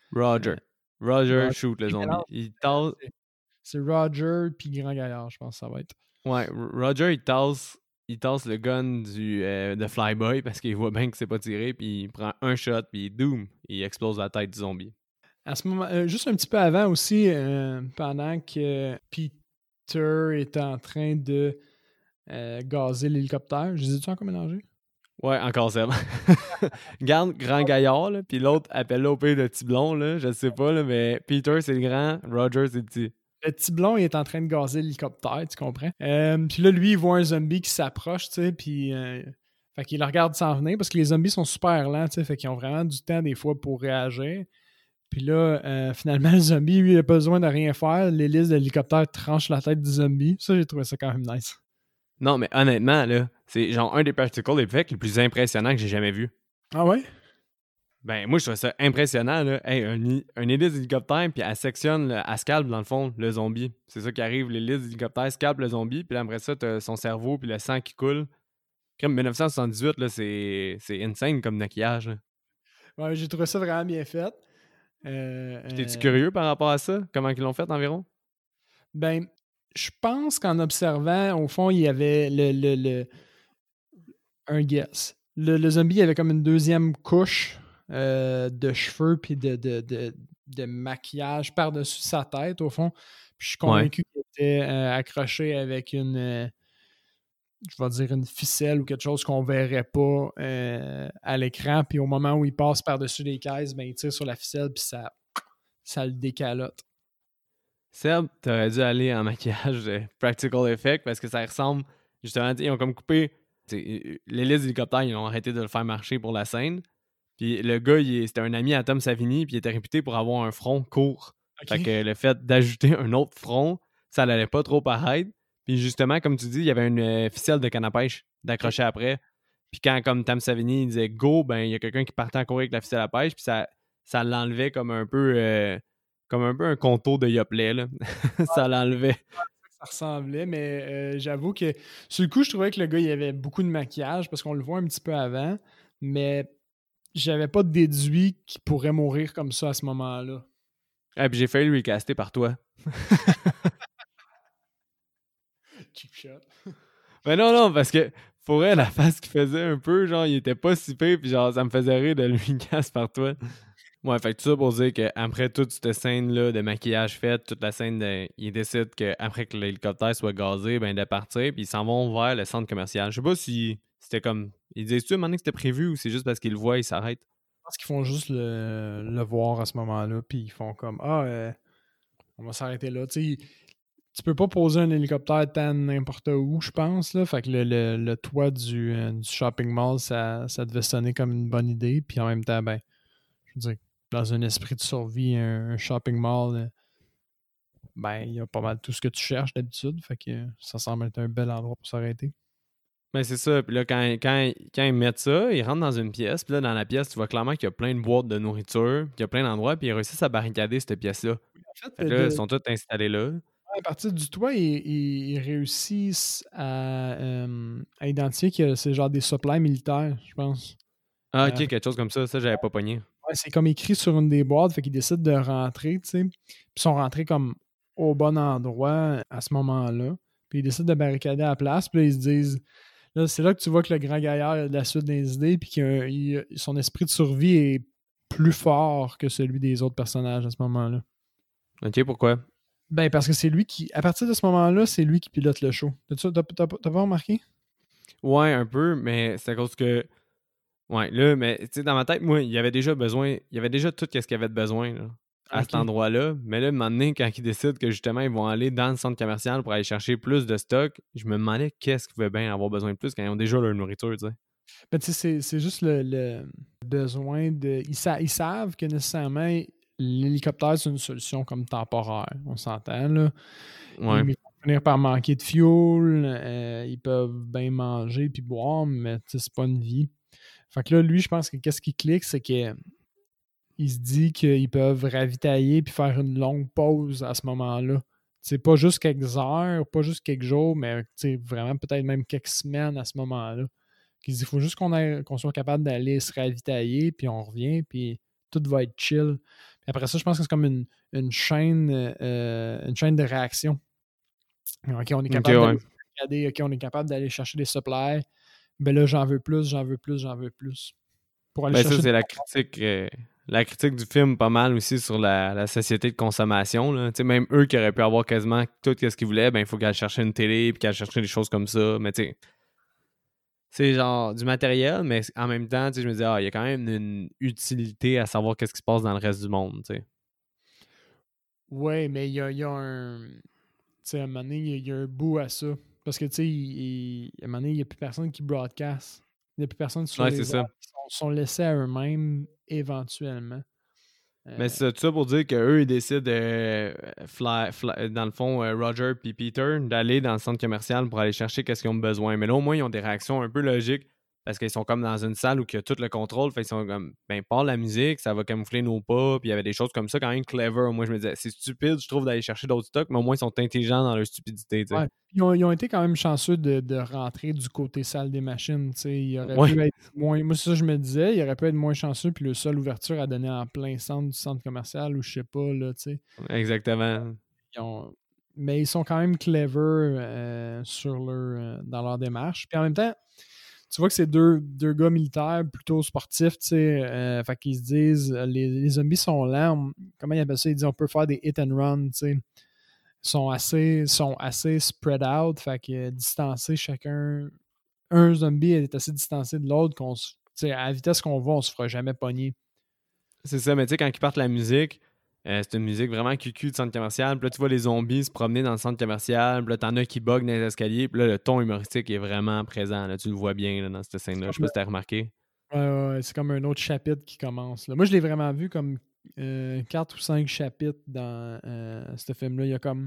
Roger shoot le zombie. Il tasse... C'est Roger puis Grand Gaillard, je pense que ça va être. Ouais, Roger, il tasse le gun de Flyboy parce qu'il voit bien que c'est pas tiré, puis il prend un shot, puis doom, il explose la tête du zombie. À ce moment, juste un petit peu avant aussi, pendant que Peter est en train de gazer l'hélicoptère, je disais-tu encore mélangé? Ouais, encore ça. Garde Grand Gaillard, là, puis l'autre appelle-le au pire le petit blond, là, je sais pas, là, mais Peter c'est le grand, Roger c'est le petit. Le petit blond, il est en train de gazer l'hélicoptère, tu comprends? Puis là, lui, il voit un zombie qui s'approche, tu sais, puis... fait qu'il le regarde s'en venir, parce que les zombies sont super lents, tu sais, fait qu'ils ont vraiment du temps, des fois, pour réagir. Puis là, finalement, le zombie, lui, il n'a pas besoin de rien faire. L'hélice de l'hélicoptère tranche la tête du zombie. Ça, j'ai trouvé ça quand même nice. Non, mais honnêtement, là, c'est genre un des practical effects les plus impressionnants que j'ai jamais vu. Ah ouais? Ben, moi, je trouve ça impressionnant, là. Hey, un hélice d'hélicoptère, puis elle sectionne, elle scalpe, dans le fond, le zombie. C'est ça qui arrive, l'hélice d'hélicoptère scalpe le zombie, puis après ça, t'as son cerveau, puis le sang qui coule. Comme 1978, là, c'est insane comme maquillage. Là. Ouais, j'ai trouvé ça vraiment bien fait. T'es-tu curieux par rapport à ça? Comment ils l'ont fait environ? Ben, je pense qu'en observant, au fond, il y avait un guess. Le zombie avait comme une deuxième couche de cheveux puis de maquillage par-dessus sa tête, au fond. Puis je suis convaincu qu'il était accroché avec une ficelle ou quelque chose qu'on verrait pas à l'écran. Puis au moment où il passe par-dessus les caisses, ben, il tire sur la ficelle puis ça le décalote. Seb, t'aurais dû aller en maquillage de Practical Effect parce que ça ressemble, justement, ils ont comme coupé l'hélice d'hélicoptère, ils ont arrêté de le faire marcher pour la scène. Puis le gars, c'était un ami à Tom Savini, puis il était réputé pour avoir un front court. Okay. Fait que le fait d'ajouter un autre front, ça n'allait pas trop paraître. Puis justement, comme tu dis, il y avait une ficelle de canne à pêche d'accrocher après. Puis quand, comme Tom Savini il disait go, ben il y a quelqu'un qui partait en courir avec la ficelle à pêche, puis ça l'enlevait comme un peu un contour de Yoplait, là. Ça l'enlevait. Ça ressemblait, mais j'avoue que sur le coup, je trouvais que le gars, il avait beaucoup de maquillage parce qu'on le voit un petit peu avant, mais j'avais pas déduit qu'il pourrait mourir comme ça à ce moment-là. Ah, puis j'ai failli le recaster par toi. Cheap shot. Mais non, parce que pour elle, la face qu'il faisait un peu, genre, il était pas si pire, puis genre, ça me faisait rire de le recaster par toi. Ouais, fait que tout ça pour dire qu'après toute cette scène-là de maquillage faite, toute la scène ils décident qu'après que l'hélicoptère soit gazé, ben de partir, puis ils s'en vont vers le centre commercial. Je sais pas si c'était comme... Ils disaient-tu à un moment donné que c'était prévu ou c'est juste parce qu'ils le voient, ils s'arrêtent? Je pense qu'ils font juste le voir à ce moment-là, puis ils font comme on va s'arrêter là. Tu peux pas poser un hélicoptère tant n'importe où, je pense. Là. Fait que le toit du shopping mall, ça devait sonner comme une bonne idée. Puis en même temps, ben, je veux dire, dans un esprit de survie, un shopping mall, ben, il y a pas mal tout ce que tu cherches d'habitude. Fait que ça semble être un bel endroit pour s'arrêter. Ben c'est ça. Puis là, quand ils mettent ça, ils rentrent dans une pièce. Puis là, dans la pièce, tu vois clairement qu'il y a plein de boîtes de nourriture. Puis il y a plein d'endroits. Puis ils réussissent à barricader cette pièce-là. En fait là, ils sont tous installés là. À partir du toit, ils réussissent à identifier que c'est genre des supplies militaires, je pense. Ah, ok, quelque chose comme ça. Ça, j'avais pas pogné. Ouais, c'est comme écrit sur une des boîtes, fait qu'ils décident de rentrer, tu sais. Puis ils sont rentrés comme au bon endroit à ce moment-là. Puis ils décident de barricader à la place. Puis là, ils se disent... Là, c'est là que tu vois que le grand gaillard a de la suite des idées, puis que son esprit de survie est plus fort que celui des autres personnages à ce moment-là. Ok, pourquoi? Ben, parce que c'est lui qui... À partir de ce moment-là, c'est lui qui pilote le show. T'as pas remarqué? Ouais, un peu, mais c'est à cause que. Ouais, là, mais tu sais, dans ma tête, moi, il y avait déjà tout ce qu'il y avait de besoin là, à cet OK. endroit-là. Mais là, un moment donné, quand ils décident que justement, ils vont aller dans le centre commercial pour aller chercher plus de stock, je me demandais qu'est-ce qu'ils pouvaient bien avoir besoin de plus quand ils ont déjà leur nourriture, tu sais. Ben, tu sais, c'est juste le besoin de. Ils savent que nécessairement l'hélicoptère, c'est une solution comme temporaire. On s'entend, là. Ouais. Ils vont finir par manquer de fuel, ils peuvent bien manger puis boire, mais tu sais, c'est pas une vie. Fait que là, lui, je pense que qu'est-ce qui clique, c'est qu'il se dit qu'ils peuvent ravitailler puis faire une longue pause à ce moment-là. C'est pas juste quelques heures, pas juste quelques jours, mais vraiment peut-être même quelques semaines à ce moment-là. Il faut juste qu'on soit capable d'aller se ravitailler, puis on revient, puis tout va être chill. Puis après ça, je pense que c'est comme une chaîne de réaction. OK, on est Ok, capable ouais. d'aller regarder, OK, on est capable d'aller chercher des supplies. Ben là, j'en veux plus, j'en veux plus, j'en veux plus. Pour aller Ben ça, chercher. c'est la critique du film pas mal aussi sur la société de consommation. Là. Tu sais, même eux qui auraient pu avoir quasiment tout ce qu'ils voulaient, ben il faut qu'elle cherche une télé puis qu'elle cherche des choses comme ça. Mais tu sais, c'est genre du matériel, mais en même temps, tu sais, je me dis, il y a quand même une utilité à savoir qu'est-ce qui se passe dans le reste du monde, tu sais. Ouais, mais il y a un. Tu sais, à un moment donné, il y a un bout à ça. Parce que, tu sais, à un moment donné, il n'y a plus personne qui broadcast. Il n'y a plus personne sur Ouais, c'est les ça. airs. Ils sont laissés à eux-mêmes éventuellement. Mais Euh, c'est tout ça pour dire qu'eux, ils décident, dans le fond, Roger et Peter, d'aller dans le centre commercial pour aller chercher qu'est-ce qu'ils ont besoin. Mais là, au moins, ils ont des réactions un peu logiques parce qu'ils sont comme dans une salle où il y a tout le contrôle. Fait qu'ils sont comme, ben, part la musique, ça va camoufler nos pas. Puis il y avait des choses comme ça quand même clever. Moi, je me disais, c'est stupide, je trouve, d'aller chercher d'autres stocks, mais au moins, ils sont intelligents dans leur stupidité, tu sais. ouais. Ils ont été quand même chanceux de rentrer du côté salle des machines. Tu sais. Il aurait Ouais, pu être moins. Moi, c'est ça que je me disais. Il aurait pu être moins chanceux, puis le seul ouverture à donner en plein centre du centre commercial, ou je sais pas, là, tu sais. exactement. Ils ont- Mais ils sont quand même clever dans leur démarche. Puis en même temps, tu vois que c'est deux gars militaires plutôt sportifs, tu sais. Fait qu'ils se disent, les zombies sont lents. Comment ils appellent ça? Ils disent on peut faire des hit and run, tu sais. Sont assez spread out, fait que distancés chacun. Un zombie est assez distancé de l'autre tu sais, à la vitesse qu'on va, on se fera jamais pogner. C'est ça, mais tu sais, quand ils partent la musique, c'est une musique vraiment cucu de centre commercial. Puis là, tu vois les zombies se promener dans le centre commercial. Puis là, t'en as qui bug dans les escaliers. Puis là, le ton humoristique est vraiment présent. Là, tu le vois bien là, dans cette scène-là. Je sais pas si t'as remarqué. Ouais, ouais, ouais, c'est comme un autre chapitre qui commence, là. Moi, je l'ai vraiment vu comme 4 ou 5 chapitres dans ce film-là. Il y a comme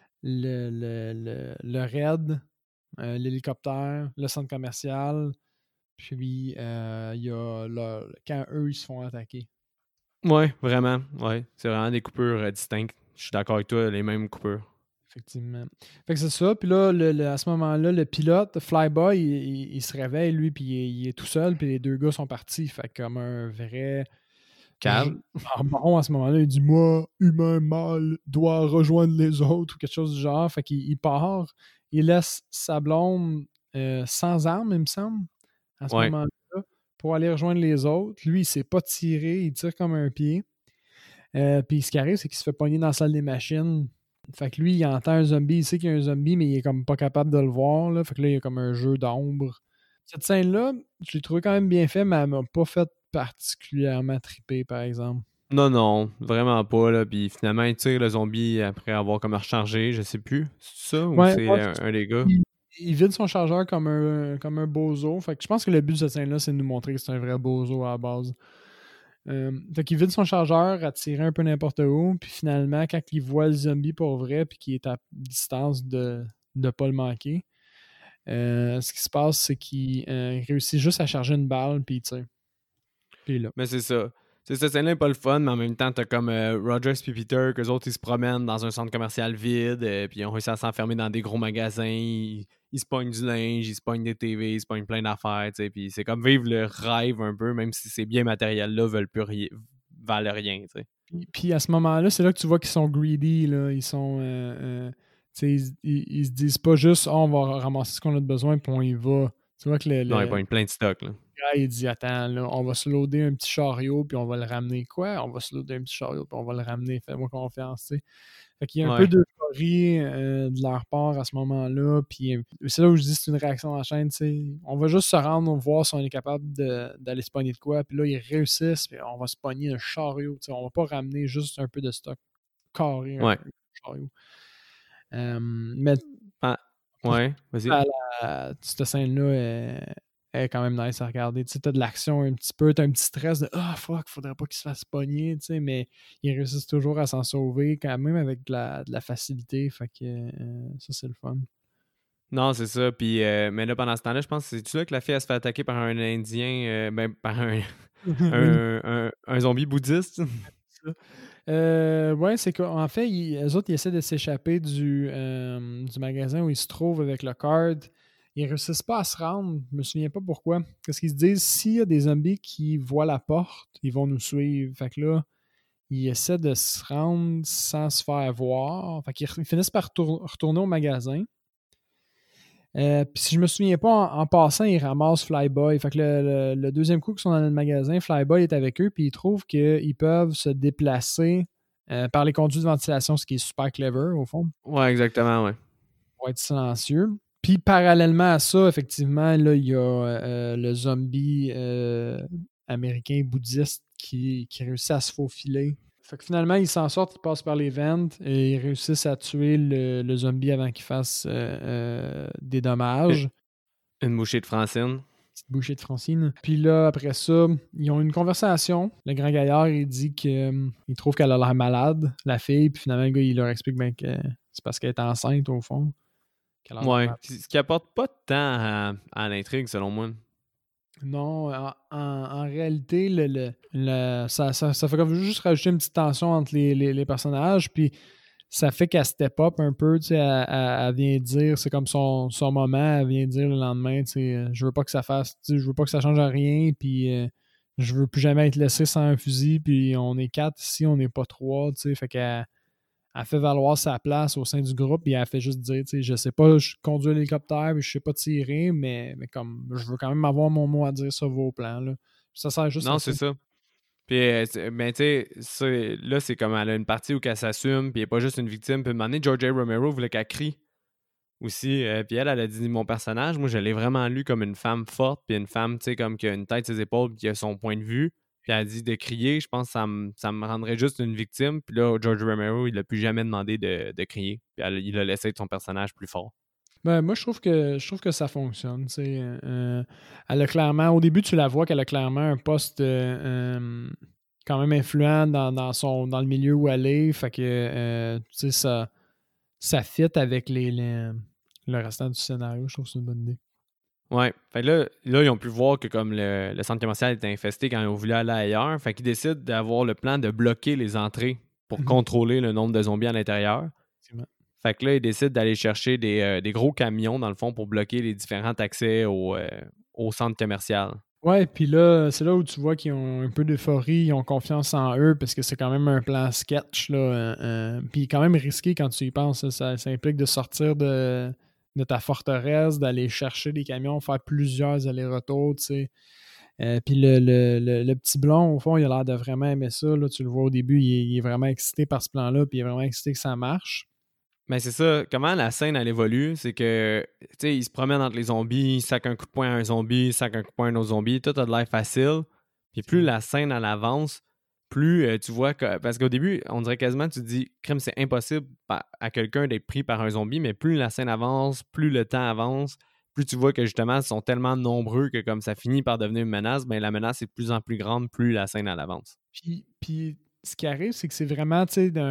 le raid, l'hélicoptère, le centre commercial, puis il y a quand eux, ils se font attaquer. Ouais, vraiment. Ouais, c'est vraiment des coupures distinctes. Je suis d'accord avec toi, les mêmes coupures. Effectivement. Fait que c'est ça. Puis là, à ce moment-là, le pilote, Flyboy, il se réveille, lui, puis il est tout seul, puis les deux gars sont partis. Fait que comme un vrai Cave. marron à ce moment-là, il dit moi, humain mâle, dois rejoindre les autres ou quelque chose du genre. Fait qu'il part, il laisse sa blonde sans arme, il me semble, à ce Ouais. moment-là, pour aller rejoindre les autres. Lui, il s'est pas tiré, il tire comme un pied. Puis ce qui arrive, c'est qu'il se fait pogner dans la salle des machines. Fait que lui, il entend un zombie, il sait qu'il y a un zombie, mais il est comme pas capable de le voir. Là. Fait que là, il y a comme un jeu d'ombre. Cette scène-là, je l'ai trouvé quand même bien fait, mais elle m'a pas fait particulièrement triper, par exemple. Non, non, vraiment pas. Là. Puis finalement, il tire le zombie après avoir comme rechargé. Je sais plus. C'est ça ou Ouais, c'est ouais, un des gars? il vide son chargeur comme un bozo. Fait que je pense que le but de cette scène-là, c'est de nous montrer que c'est un vrai bozo à la base. Fait qu'il vide son chargeur à tirer un peu n'importe où. Puis finalement, quand il voit le zombie pour vrai, puis qu'il est à distance de ne pas le manquer, ce qui se passe, c'est qu'il réussit juste à charger une balle, puis il tire. Puis là. Mais c'est ça. C'est cette scène-là est pas le fun, mais en même temps, t'as comme Rogers et Peter, qu'eux autres, ils se promènent dans un centre commercial vide, puis ils ont réussi à s'enfermer dans des gros magasins, ils se pognent du linge, ils se pognent des TV, ils se pognent plein d'affaires, tu sais, puis c'est comme vivre le rêve un peu, même si ces biens matériels-là valent rien, tu sais. Puis à ce moment-là, c'est là que tu vois qu'ils sont greedy. Là. Ils sont. Tu sais, ils se disent pas juste on va ramasser ce qu'on a de besoin, puis on y va. Tu vois que Non, ils le pognent plein de stock, là. gars, il dit attends, là, on va se loader un petit chariot, puis on va le ramener. Quoi? On va se loader un petit chariot, puis on va le ramener. Fais-moi confiance, tu sais. Fait qu'il y a un peu Ouais. deux euphorie de leur part à ce moment-là. Puis c'est là où je dis que c'est une réaction en chaîne. T'sais. On va juste se rendre, voir si on est capable d'aller se pogner de quoi. Puis là, ils réussissent. Puis on va se pogner un chariot. T'sais. On va pas ramener juste un peu de stock carré, un Ouais. chariot. Mais Ah, pour ouais, vas-y. cette scène-là est quand même nice à regarder. Tu sais, t'as de l'action un petit peu, t'as un petit stress de « Ah, fuck, faudrait pas qu'il se fasse pogner », tu sais, mais ils réussissent toujours à s'en sauver, quand même avec de la facilité. Fait que ça, c'est le fun. Non, c'est ça. Puis, mais là, pendant ce temps-là, je pense que c'est-tu là que la fille, elle se fait attaquer par un Indien, par Oui, un zombie bouddhiste? c'est ça. Ouais, c'est qu'en fait, eux autres, ils essaient de s'échapper du magasin où ils se trouvent avec le card. Ils réussissent pas à se rendre. Je me souviens pas pourquoi. Parce qu'ils se disent, s'il y a des zombies qui voient la porte, ils vont nous suivre. Fait que là, ils essaient de se rendre sans se faire voir. Fait qu'ils finissent par retourner au magasin. Puis si je me souviens pas, en passant, ils ramassent Flyboy. Fait que le deuxième coup qu'ils sont dans le magasin, Flyboy est avec eux, puis ils trouvent qu'ils peuvent se déplacer par les conduits de ventilation, ce qui est super clever, au fond, Ouais, exactement, ouais. pour être silencieux. Puis parallèlement à ça, effectivement, là, il y a le zombie américain bouddhiste qui réussit à se faufiler. Fait que finalement, ils s'en sortent, ils passent par les ventes et ils réussissent à tuer le zombie avant qu'il fasse des dommages. Une bouchée de Francine. Petite bouchée de Francine. Puis là, après ça, ils ont une conversation. Le grand gaillard, il dit qu'il trouve qu'elle a l'air malade, la fille. Puis finalement, le gars, il leur explique ben, que c'est parce qu'elle est enceinte, au fond. Qu'elle a l'air Ouais. malade. Ce qui apporte pas de temps à l'intrigue, selon moi. Non, en réalité, ça fait comme juste rajouter une petite tension entre les personnages, puis ça fait qu'elle step up un peu, tu sais, elle vient dire, c'est comme son moment, elle vient dire le lendemain, tu sais, je veux pas que ça fasse, tu sais, je veux pas que ça change rien, puis je veux plus jamais être laissé sans un fusil, puis on est 4 ici, on n'est pas 3, tu sais, fait qu'elle fait valoir sa place au sein du groupe, et elle fait juste dire, tu sais, je sais pas conduire l'hélicoptère, puis je sais pas tirer, mais comme je veux quand même avoir mon mot à dire sur vos plans, là. Ça sert juste à Non, ça. c'est ça. Puis, ben, tu sais, là, c'est comme elle a une partie où elle s'assume, puis elle n'est pas juste une victime. Puis, à un moment donné, George A. Romero voulait qu'elle crie aussi. Puis, elle a dit mon personnage, moi, je l'ai vraiment lu comme une femme forte, puis une femme, tu sais, comme qui a une tête, ses épaules, puis qui a son point de vue. Puis, elle a dit de crier, je pense que ça me rendrait juste une victime. Puis là, George Romero, il n'a plus jamais demandé de crier. Puis, il a laissé être son personnage plus fort. Ben, moi, je trouve que ça fonctionne. Tu sais, elle a clairement, au début, tu la vois qu'elle a clairement un poste quand même influent dans le milieu où elle est. Fait que tu sais, ça fit avec le restant du scénario. Je trouve que c'est une bonne idée. Ouais. Fait que là, ils ont pu voir que comme le centre commercial était infesté quand ils ont voulu aller ailleurs. Fait qu'ils décident d'avoir le plan de bloquer les entrées pour contrôler le nombre de zombies à l'intérieur. Effectivement. Fait que là, ils décident d'aller chercher des gros camions, dans le fond, pour bloquer les différents accès au centre commercial. Ouais, puis là, c'est là où tu vois qu'ils ont un peu d'euphorie, ils ont confiance en eux parce que c'est quand même un plan sketch, là. Puis quand même risqué quand tu y penses. Ça implique de sortir de ta forteresse, d'aller chercher des camions, faire plusieurs allers-retours, tu sais. Puis le petit blond, au fond, il a l'air de vraiment aimer ça. Là, tu le vois au début, il est vraiment excité par ce plan-là, puis il est vraiment excité que ça marche. Mais c'est ça, comment la scène elle évolue, c'est que tu sais, il se promène entre les zombies, il sac un coup de poing à un zombie, il sac un coup de poing à un autre zombie, tout a de l'air facile. Puis plus la scène elle avance, plus tu vois que. Parce qu'au début, on dirait quasiment tu te dis crime, c'est impossible à quelqu'un d'être pris par un zombie, mais plus la scène avance, plus le temps avance, plus tu vois que justement, ils sont tellement nombreux que comme ça finit par devenir une menace, ben la menace est de plus en plus grande, plus la scène elle avance. Puis ce qui arrive, c'est que c'est vraiment, tu sais,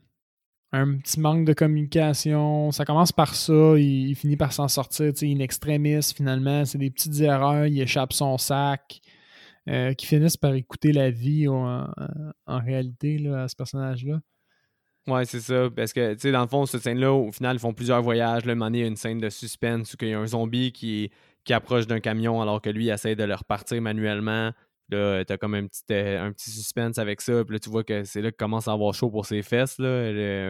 un petit manque de communication. Ça commence par ça, il finit par s'en sortir, tu sais, in extremis, finalement. C'est des petites erreurs, il échappe son sac, qui finissent par écouter la vie en réalité là, à ce personnage-là. Ouais, c'est ça. Parce que, tu sais, dans le fond, cette scène-là, au final, ils font plusieurs voyages. Là, un moment donné, il y a une scène de suspense où il y a un zombie qui approche d'un camion alors que lui, il essaie de le repartir manuellement. Là, t'as comme un petit suspense avec ça. Puis là, tu vois que c'est là qu'il commence à avoir chaud pour ses fesses, là,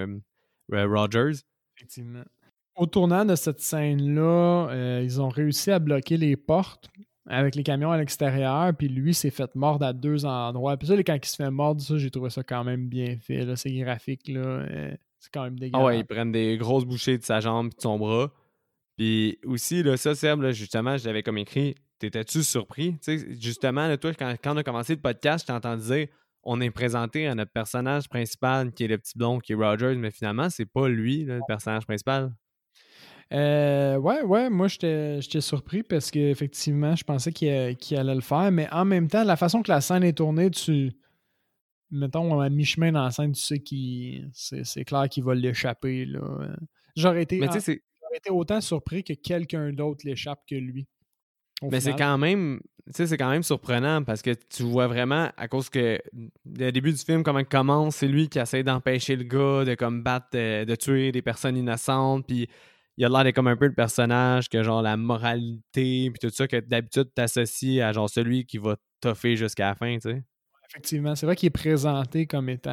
Rogers. Effectivement. Au tournant de cette scène-là, ils ont réussi à bloquer les portes avec les camions à l'extérieur, puis lui s'est fait mordre à 2 endroits. Puis ça, quand il se fait mordre, ça, j'ai trouvé ça quand même bien fait. Là. C'est graphique. Là. C'est quand même Ah ouais, dégueulasse. ils prennent des grosses bouchées de sa jambe et de son bras. Puis aussi, là, ça, Seb, là, justement, je l'avais comme écrit, t'étais-tu surpris? Tu sais, justement, là, toi, quand on a commencé le podcast, je t'entends dire, on est présenté à notre personnage principal, qui est le petit blond, qui est Rogers, mais finalement, c'est pas lui, là, le personnage principal. Ouais, moi j'étais surpris parce qu'effectivement, je pensais qu'il allait le faire, mais en même temps, la façon que la scène est tournée, mettons, à mi-chemin dans la scène, tu sais c'est clair qu'il va l'échapper, là. J'aurais été, Mais tu sais, c'est j'aurais été autant surpris que quelqu'un d'autre l'échappe que lui, au Mais c'est final. quand même, tu sais, c'est quand même surprenant parce que tu vois vraiment, à cause que le début du film, comment il commence, c'est lui qui essaie d'empêcher le gars de comme battre, de tuer des personnes innocentes, puis il a l'air d'être comme un peu le personnage que genre la moralité, puis tout ça, que d'habitude t'associes à genre celui qui va toffer jusqu'à la fin, tu sais. Effectivement, c'est vrai qu'il est présenté comme étant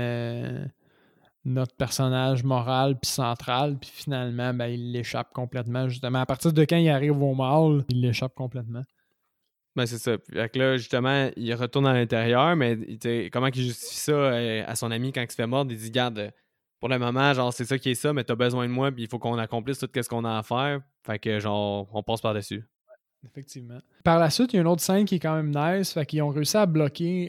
notre personnage moral puis central, puis finalement, ben, il l'échappe complètement. Justement, à partir de quand il arrive au mall, il l'échappe complètement. Ben c'est ça. Fait que là, justement, il retourne à l'intérieur, mais tu sais, comment il justifie ça à son ami quand il se fait mordre? Il dit, garde, pour le moment, genre, c'est ça qui est ça, mais t'as besoin de moi, puis il faut qu'on accomplisse tout ce qu'on a à faire. Fait que, genre, on passe par-dessus. Effectivement. Par la suite, il y a une autre scène qui est quand même nice. Fait qu'ils ont réussi à bloquer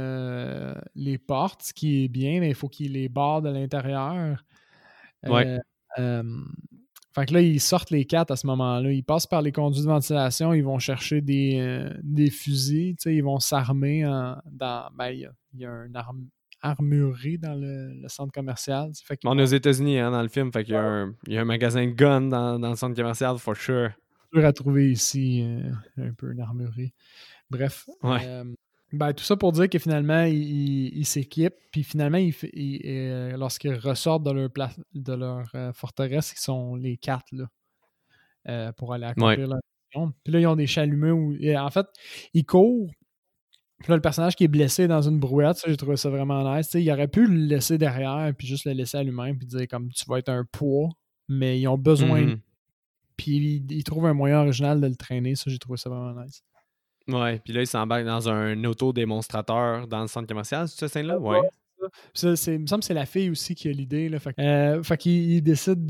les portes, ce qui est bien, mais il faut qu'ils les barrent de l'intérieur. Ouais. Euh, euh, Fait que là, ils sortent les quatre à ce moment-là. Ils passent par les conduits de ventilation, ils vont chercher des fusils, tu sais, ils vont s'armer ben, il y a une armurerie dans le centre commercial. Fait qu'ils On est aux vont États-Unis, hein, dans le film, fait qu'il y a un magasin de guns dans le centre commercial, for sure. dur à trouver ici, un peu une armurerie. Bref, Ouais. ben, tout ça pour dire que finalement, ils s'équipent, puis finalement, lorsqu'ils ressortent de leur forteresse, ils sont les quatre là, pour aller Ouais. accomplir leur mission. Puis là, ils ont des chalumeaux en fait, ils courent. Puis là, le personnage qui est blessé dans une brouette, ça, j'ai trouvé ça vraiment nice. T'sais, il aurait pu le laisser derrière, puis juste le laisser à lui-même, puis dire comme tu vas être un poids, mais ils ont besoin de. Mhm. Puis ils trouvent un moyen original de le traîner, ça, j'ai trouvé ça vraiment nice. Ouais. Puis là, il s'embarque dans un autodémonstrateur dans le centre commercial, c'est cette scène-là? Ouais. Il me semble que c'est la fille aussi qui a l'idée. Là. Fait qu'il décide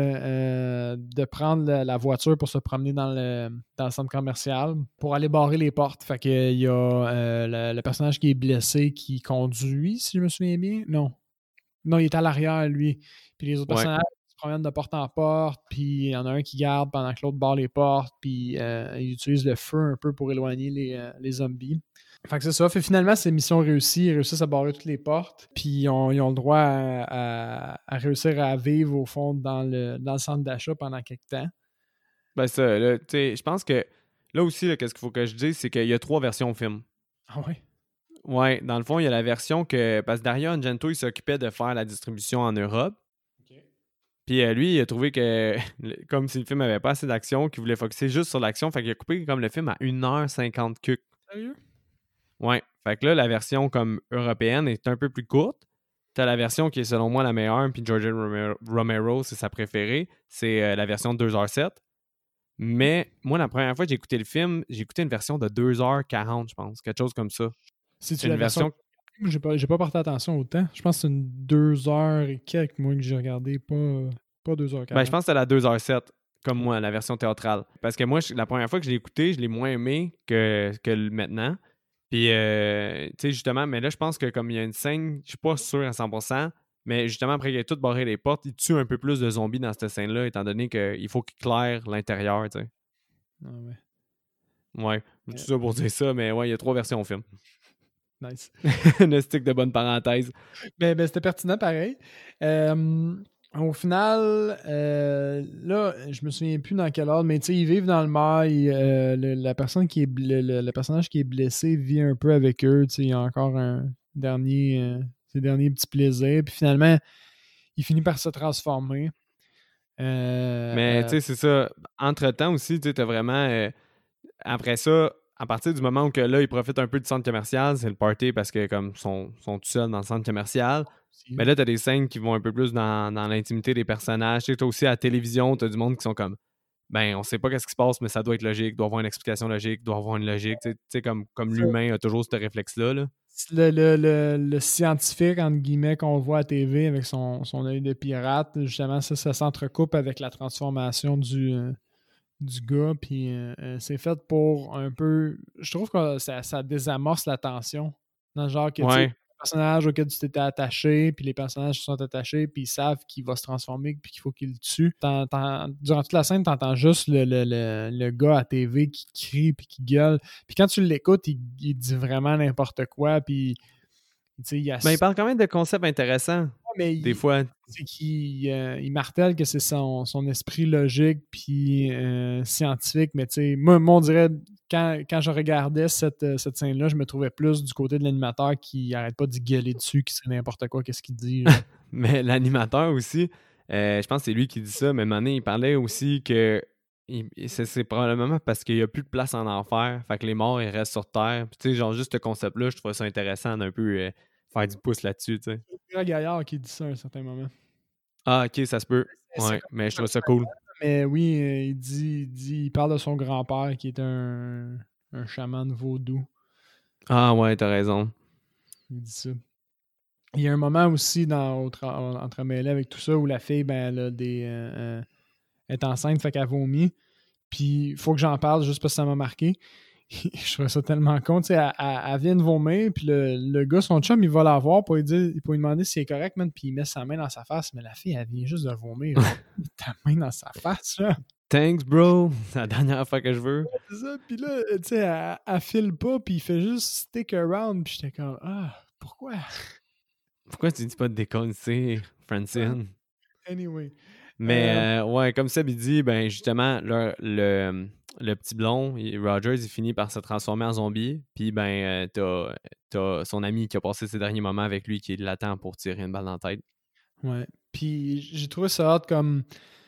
de prendre la voiture pour se promener dans le centre commercial pour aller barrer les portes. Fait qu'il y a le personnage qui est blessé qui conduit, si je me souviens bien. Non. Non, il est à l'arrière, lui. Puis les autres Ouais. personnages se promènent de porte en porte. Puis il y en a un qui garde pendant que l'autre barre les portes. Puis il utilise le feu un peu pour éloigner les zombies. Fait que c'est ça. Fait finalement, c'est mission réussie. Ils réussissent à barrer toutes les portes. Puis ils ont le droit à réussir à vivre au fond dans le centre d'achat pendant quelques temps. Ben ça, là, tu sais, je pense que là aussi, là, qu'est-ce qu'il faut que je dise, c'est qu'il y a 3 versions film. Ah ouais? Ouais, dans le fond, il y a la version que. Parce que Dario Argento, il s'occupait de faire la distribution en Europe. OK. Puis lui, il a trouvé que, comme si le film avait pas assez d'action, qu'il voulait focuser juste sur l'action, fait qu'il a coupé comme le film à 1h50 cuc. Sérieux? Ouais. Fait que là, la version comme européenne est un peu plus courte. T'as la version qui est selon moi la meilleure, puis George Romero, c'est sa préférée. C'est la version de 2h07. Mais moi, la première fois que j'ai écouté le film, j'ai écouté une version de 2h40, je pense. Quelque chose comme ça. C'est-tu Une la version. version. J'ai pas porté attention au temps. Je pense que c'est une 2 heures et quelques, moi, que j'ai regardé, pas 2h40. Ben, je pense que c'était la 2h07, comme moi, la version théâtrale. Parce que moi, la première fois que je l'ai écouté, je l'ai moins aimé que maintenant. Puis, tu sais, justement, mais là, je pense que comme il y a une scène, je suis pas sûr à 100%, mais justement, après qu'il ait tout barré les portes, il tue un peu plus de zombies dans cette scène-là, étant donné qu'il faut qu'il claire l'intérieur, tu sais. Ah ouais. Ouais, tout ça pour dire ça, mais ouais, il y a 3 versions au film. Nice. Une stick de bonne parenthèse. Ben, c'était pertinent pareil. Au final, là, je me souviens plus dans quel ordre, mais tu sais, ils vivent dans le mar. La personne le personnage qui est blessé vit un peu avec eux. Tu sais, il y a encore ses derniers petits plaisirs. Puis finalement, il finit par se transformer. Mais tu sais, c'est ça. Entre-temps aussi, tu sais, t'as vraiment. Après ça, à partir du moment où que là, ils profitent un peu du centre commercial, c'est le party parce que comme sont tout seuls dans le centre commercial. Mais là, t'as des scènes qui vont un peu plus dans l'intimité des personnages. Tu sais, t'as aussi à la télévision, t'as du monde qui sont comme ben, on sait pas qu'est-ce qui se passe, mais ça doit être logique, doit avoir une explication logique, doit avoir une logique. Tu sais, comme l'humain a toujours ce réflexe-là. Là. le scientifique, entre guillemets, qu'on voit à TV avec son œil de pirate, justement, ça s'entrecoupe avec la transformation du gars, puis c'est fait pour un peu... Je trouve que ça désamorce la tension. Dans le genre que, tu sais, Ouais. le personnage auquel tu t'étais attaché, puis les personnages qui sont attachés, puis ils savent qu'il va se transformer, puis qu'il faut qu'il le tue. Durant toute la scène, t'entends juste le gars à TV qui crie, puis qui gueule. Puis quand tu l'écoutes, il dit vraiment n'importe quoi, puis... Tu sais, Il parle quand même de concepts intéressants, mais des fois. c'est qu'il il martèle que c'est son esprit logique puis scientifique, mais tu sais, moi, on dirait, quand je regardais cette scène-là, je me trouvais plus du côté de l'animateur qui arrête pas d'y gueuler dessus, qui serait n'importe quoi, qu'est-ce qu'il dit. Mais l'animateur aussi, je pense que c'est lui qui dit ça, mais à un moment donné, il parlait aussi que c'est probablement parce qu'il n'y a plus de place en enfer, fait que les morts, ils restent sur Terre. Puis tu sais, genre juste ce concept-là, je trouvais ça intéressant d'un peu faire du pouce là-dessus, tu sais. C'est Grand Gaillard qui dit ça à un certain moment. Ah, ok, ça se peut. C'est Ouais, comme mais je trouve ça, ça cool. mais oui, il parle de son grand-père qui est un chaman vaudou. Ah ouais, t'as raison. Il dit ça. Il y a un moment aussi entremêlé avec tout ça où la fille, ben, elle est enceinte, fait qu'elle vomit. Puis il faut que j'en parle juste parce que ça m'a marqué. Je trouvais ça tellement con. Tu sais, elle vient de vomir, puis le gars, son chum, il va la voir pour lui demander si c'est correct, man, puis il met sa main dans sa face. Mais la fille, elle vient juste de vomir. Met ta main dans sa face, là. Thanks, bro. C'est la dernière fois que je veux. C'est ça. Puis là, tu sais, elle file pas, puis il fait juste stick around. Puis j'étais comme, pourquoi? Pourquoi tu dis pas de déconner, Francine? Anyway. Mais ouais, comme Seb il dit, ben justement, le petit blond, Rogers, il finit par se transformer en zombie. Puis ben, t'as son ami qui a passé ses derniers moments avec lui qui l'attend pour tirer une balle dans la tête. Ouais. Puis j'ai trouvé ça hâte comme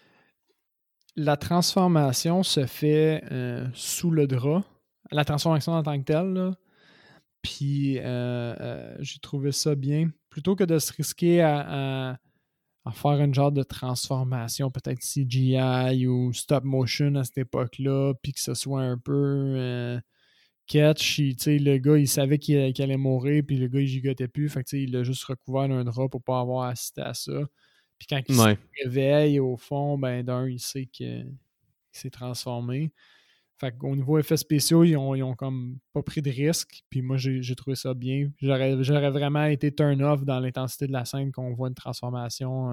la transformation se fait sous le drap. La transformation en tant que telle, là. Puis j'ai trouvé ça bien. Plutôt que de se risquer à faire une genre de transformation, peut-être CGI ou stop motion à cette époque-là, puis que ce soit un peu catch. Le gars, il savait qu'il allait mourir, puis le gars, il gigotait plus. Fait que il l'a juste recouvert d'un drap pour pas avoir assisté à ça. Puis quand il se réveille, au fond, ben il sait qu'il s'est transformé. Fait qu'au niveau effets spéciaux, ils ont comme pas pris de risque. Puis moi, j'ai trouvé ça bien. J'aurais vraiment été turn-off dans l'intensité de la scène qu'on voit une transformation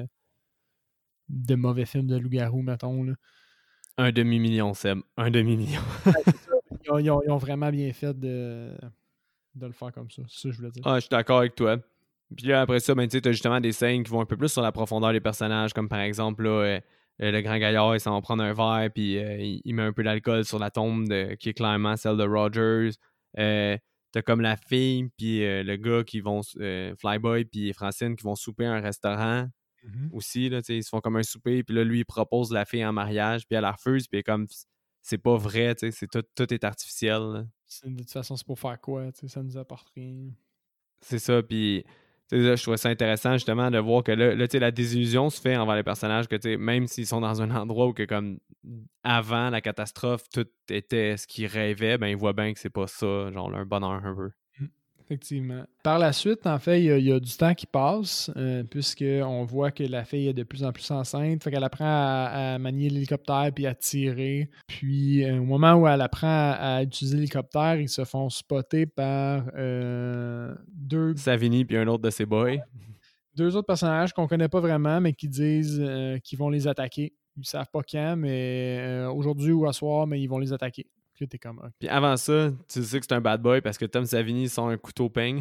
de mauvais film de loup-garou, mettons. Là. 1/2 million, Seb. 1/2 million. Ils ont vraiment bien fait de le faire comme ça. C'est ça que je voulais dire. Ah, je suis d'accord avec toi. Puis là, après ça, ben, tu sais, t'as justement des scènes qui vont un peu plus sur la profondeur des personnages, comme par exemple, là, le grand gaillard, il s'en va prendre un verre, puis il met un peu d'alcool sur la tombe qui est clairement celle de Rogers. T'as comme la fille, puis le gars qui vont, Flyboy, puis Francine, qui vont souper à un restaurant aussi, là, tu sais, ils se font comme un souper, puis là, lui, il propose la fille en mariage, puis elle la refuse, puis comme, c'est pas vrai, tu sais, tout est artificiel, là. De toute façon, c'est pour faire quoi? Ça nous apporte rien. C'est ça, puis je trouvais ça intéressant justement de voir que là la désillusion se fait envers les personnages, que même s'ils sont dans un endroit où que comme avant la catastrophe, tout était ce qu'ils rêvaient, ben ils voient bien que c'est pas ça, genre leur bonheur un peu. Effectivement. Par la suite, en fait, il y a du temps qui passe, puisqu'on voit que la fille est de plus en plus enceinte. Fait qu'elle apprend à manier l'hélicoptère puis à tirer. Puis, au moment où elle apprend à utiliser l'hélicoptère, ils se font spotter par deux Savini puis un autre de ses boys. deux autres personnages qu'on connaît pas vraiment, mais qui disent qu'ils vont les attaquer. Ils savent pas quand, mais aujourd'hui ou à soir, mais ils vont les attaquer. Puis là, t'es comme, OK. Puis avant ça, tu sais que c'est un bad boy parce que Tom Savini sort un couteau peigne.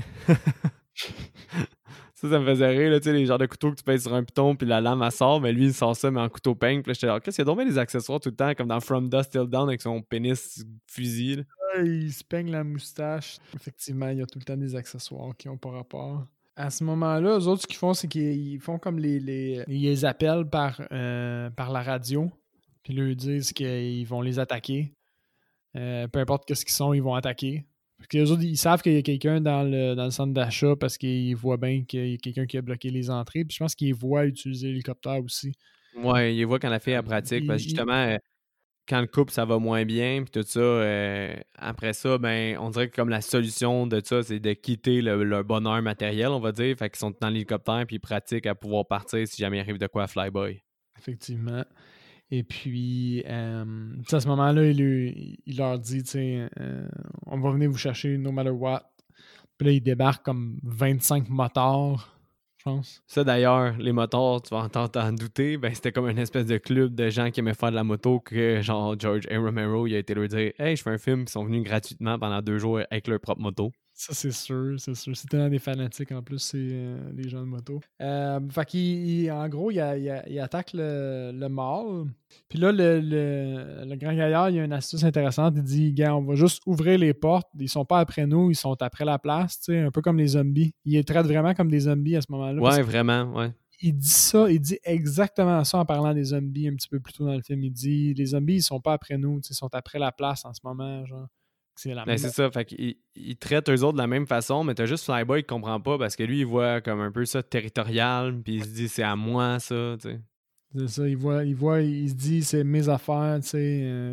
Ça me faisait rire, là, tu sais, les genres de couteaux que tu pèses sur un piton, puis la lame, elle sort, mais lui, il sort ça, mais en couteau peigne. Puis là, j'étais genre, qu'est-ce qu'il y a donc bien des accessoires tout le temps, comme dans From Dusk Till Dawn avec son pénis fusil, là. Il se peigne la moustache. Effectivement, il y a tout le temps des accessoires qui n'ont pas rapport. À ce moment-là, eux autres, ce qu'ils font, c'est qu'ils font comme ils les appellent par la radio. Puis là, ils disent qu'ils vont les attaquer. Peu importe ce qu'ils sont, ils vont attaquer. Parce que les autres, ils savent qu'il y a quelqu'un dans le centre d'achat parce qu'ils voient bien qu'il y a quelqu'un qui a bloqué les entrées. Puis je pense qu'ils voient utiliser l'hélicoptère aussi. Ouais, il voit quand la fille, elle pratique, parce que justement, quand le couple, ça va moins bien, puis tout ça, après ça, ben, on dirait que comme la solution de ça, c'est de quitter leur bonheur matériel, on va dire. Fait qu'ils sont dans l'hélicoptère, puis ils pratiquent à pouvoir partir si jamais il arrive de quoi à Flyboy. Effectivement. Et puis, à ce moment-là, il leur dit, on va venir vous chercher no matter what. Puis là, il débarque comme 25 motards, je pense. Ça, d'ailleurs, les motards, tu vas entendre t'en douter, ben, c'était comme une espèce de club de gens qui aimaient faire de la moto que, genre, George A. Romero, il a été leur dire « Hey, je fais un film », puis ils sont venus gratuitement pendant 2 jours avec leur propre moto. Ça, c'est sûr, c'est sûr. C'est tellement des fanatiques, en plus, c'est les gens de moto. Fait en gros, il attaque le mall. Puis là, le grand gaillard, il a une astuce intéressante. Il dit, gars, on va juste ouvrir les portes. Ils sont pas après nous, ils sont après la place, tu sais, un peu comme les zombies. Il les traite vraiment comme des zombies à ce moment-là. Ouais, vraiment, ouais. Il dit ça, il dit exactement ça en parlant des zombies un petit peu plus tôt dans le film. Il dit, les zombies, ils sont pas après nous, ils sont après la place en ce moment, genre. Ben, c'est ça, fait qu'ils traitent eux autres de la même façon, mais t'as juste Flyboy qui comprend pas parce que lui, il voit comme un peu ça territorial, puis il se dit c'est à moi ça, tu sais. C'est ça, il se dit c'est mes affaires, tu sais.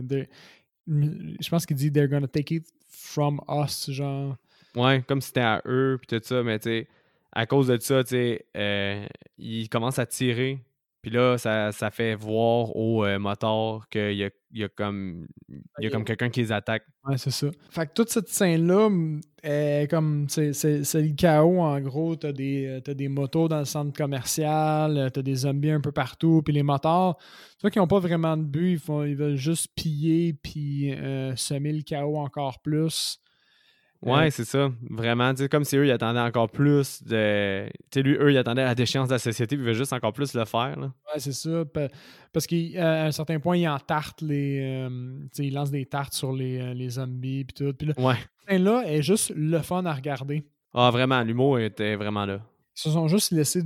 Je pense qu'il dit they're gonna take it from us, genre. Ouais, comme si c'était à eux, puis tout ça, mais tu sais, à cause de ça, tu sais, il commence à tirer, puis là, ça fait voir au moteur qu'il y a comme quelqu'un qui les attaque. Ouais, c'est ça. Fait que toute cette scène-là est comme, c'est le chaos, en gros. T'as des motos dans le centre commercial, t'as des zombies un peu partout, puis les motards, tu vois qu'ils n'ont pas vraiment de but, ils veulent juste piller, puis semer le chaos encore plus. Ouais, c'est ça. Vraiment, tu sais, comme si eux, ils attendaient encore plus de. Tu sais, lui, eux, ils attendaient la déchéance de la société, puis ils veulent juste encore plus le faire, là. Ouais, c'est ça. Parce qu'à un certain point, il en tarte il lance des tartes sur les zombies puis tout. Puis là, Ouais. cette scène-là est juste le fun à regarder. Ah, vraiment, l'humour était vraiment là. Ils se sont juste laissé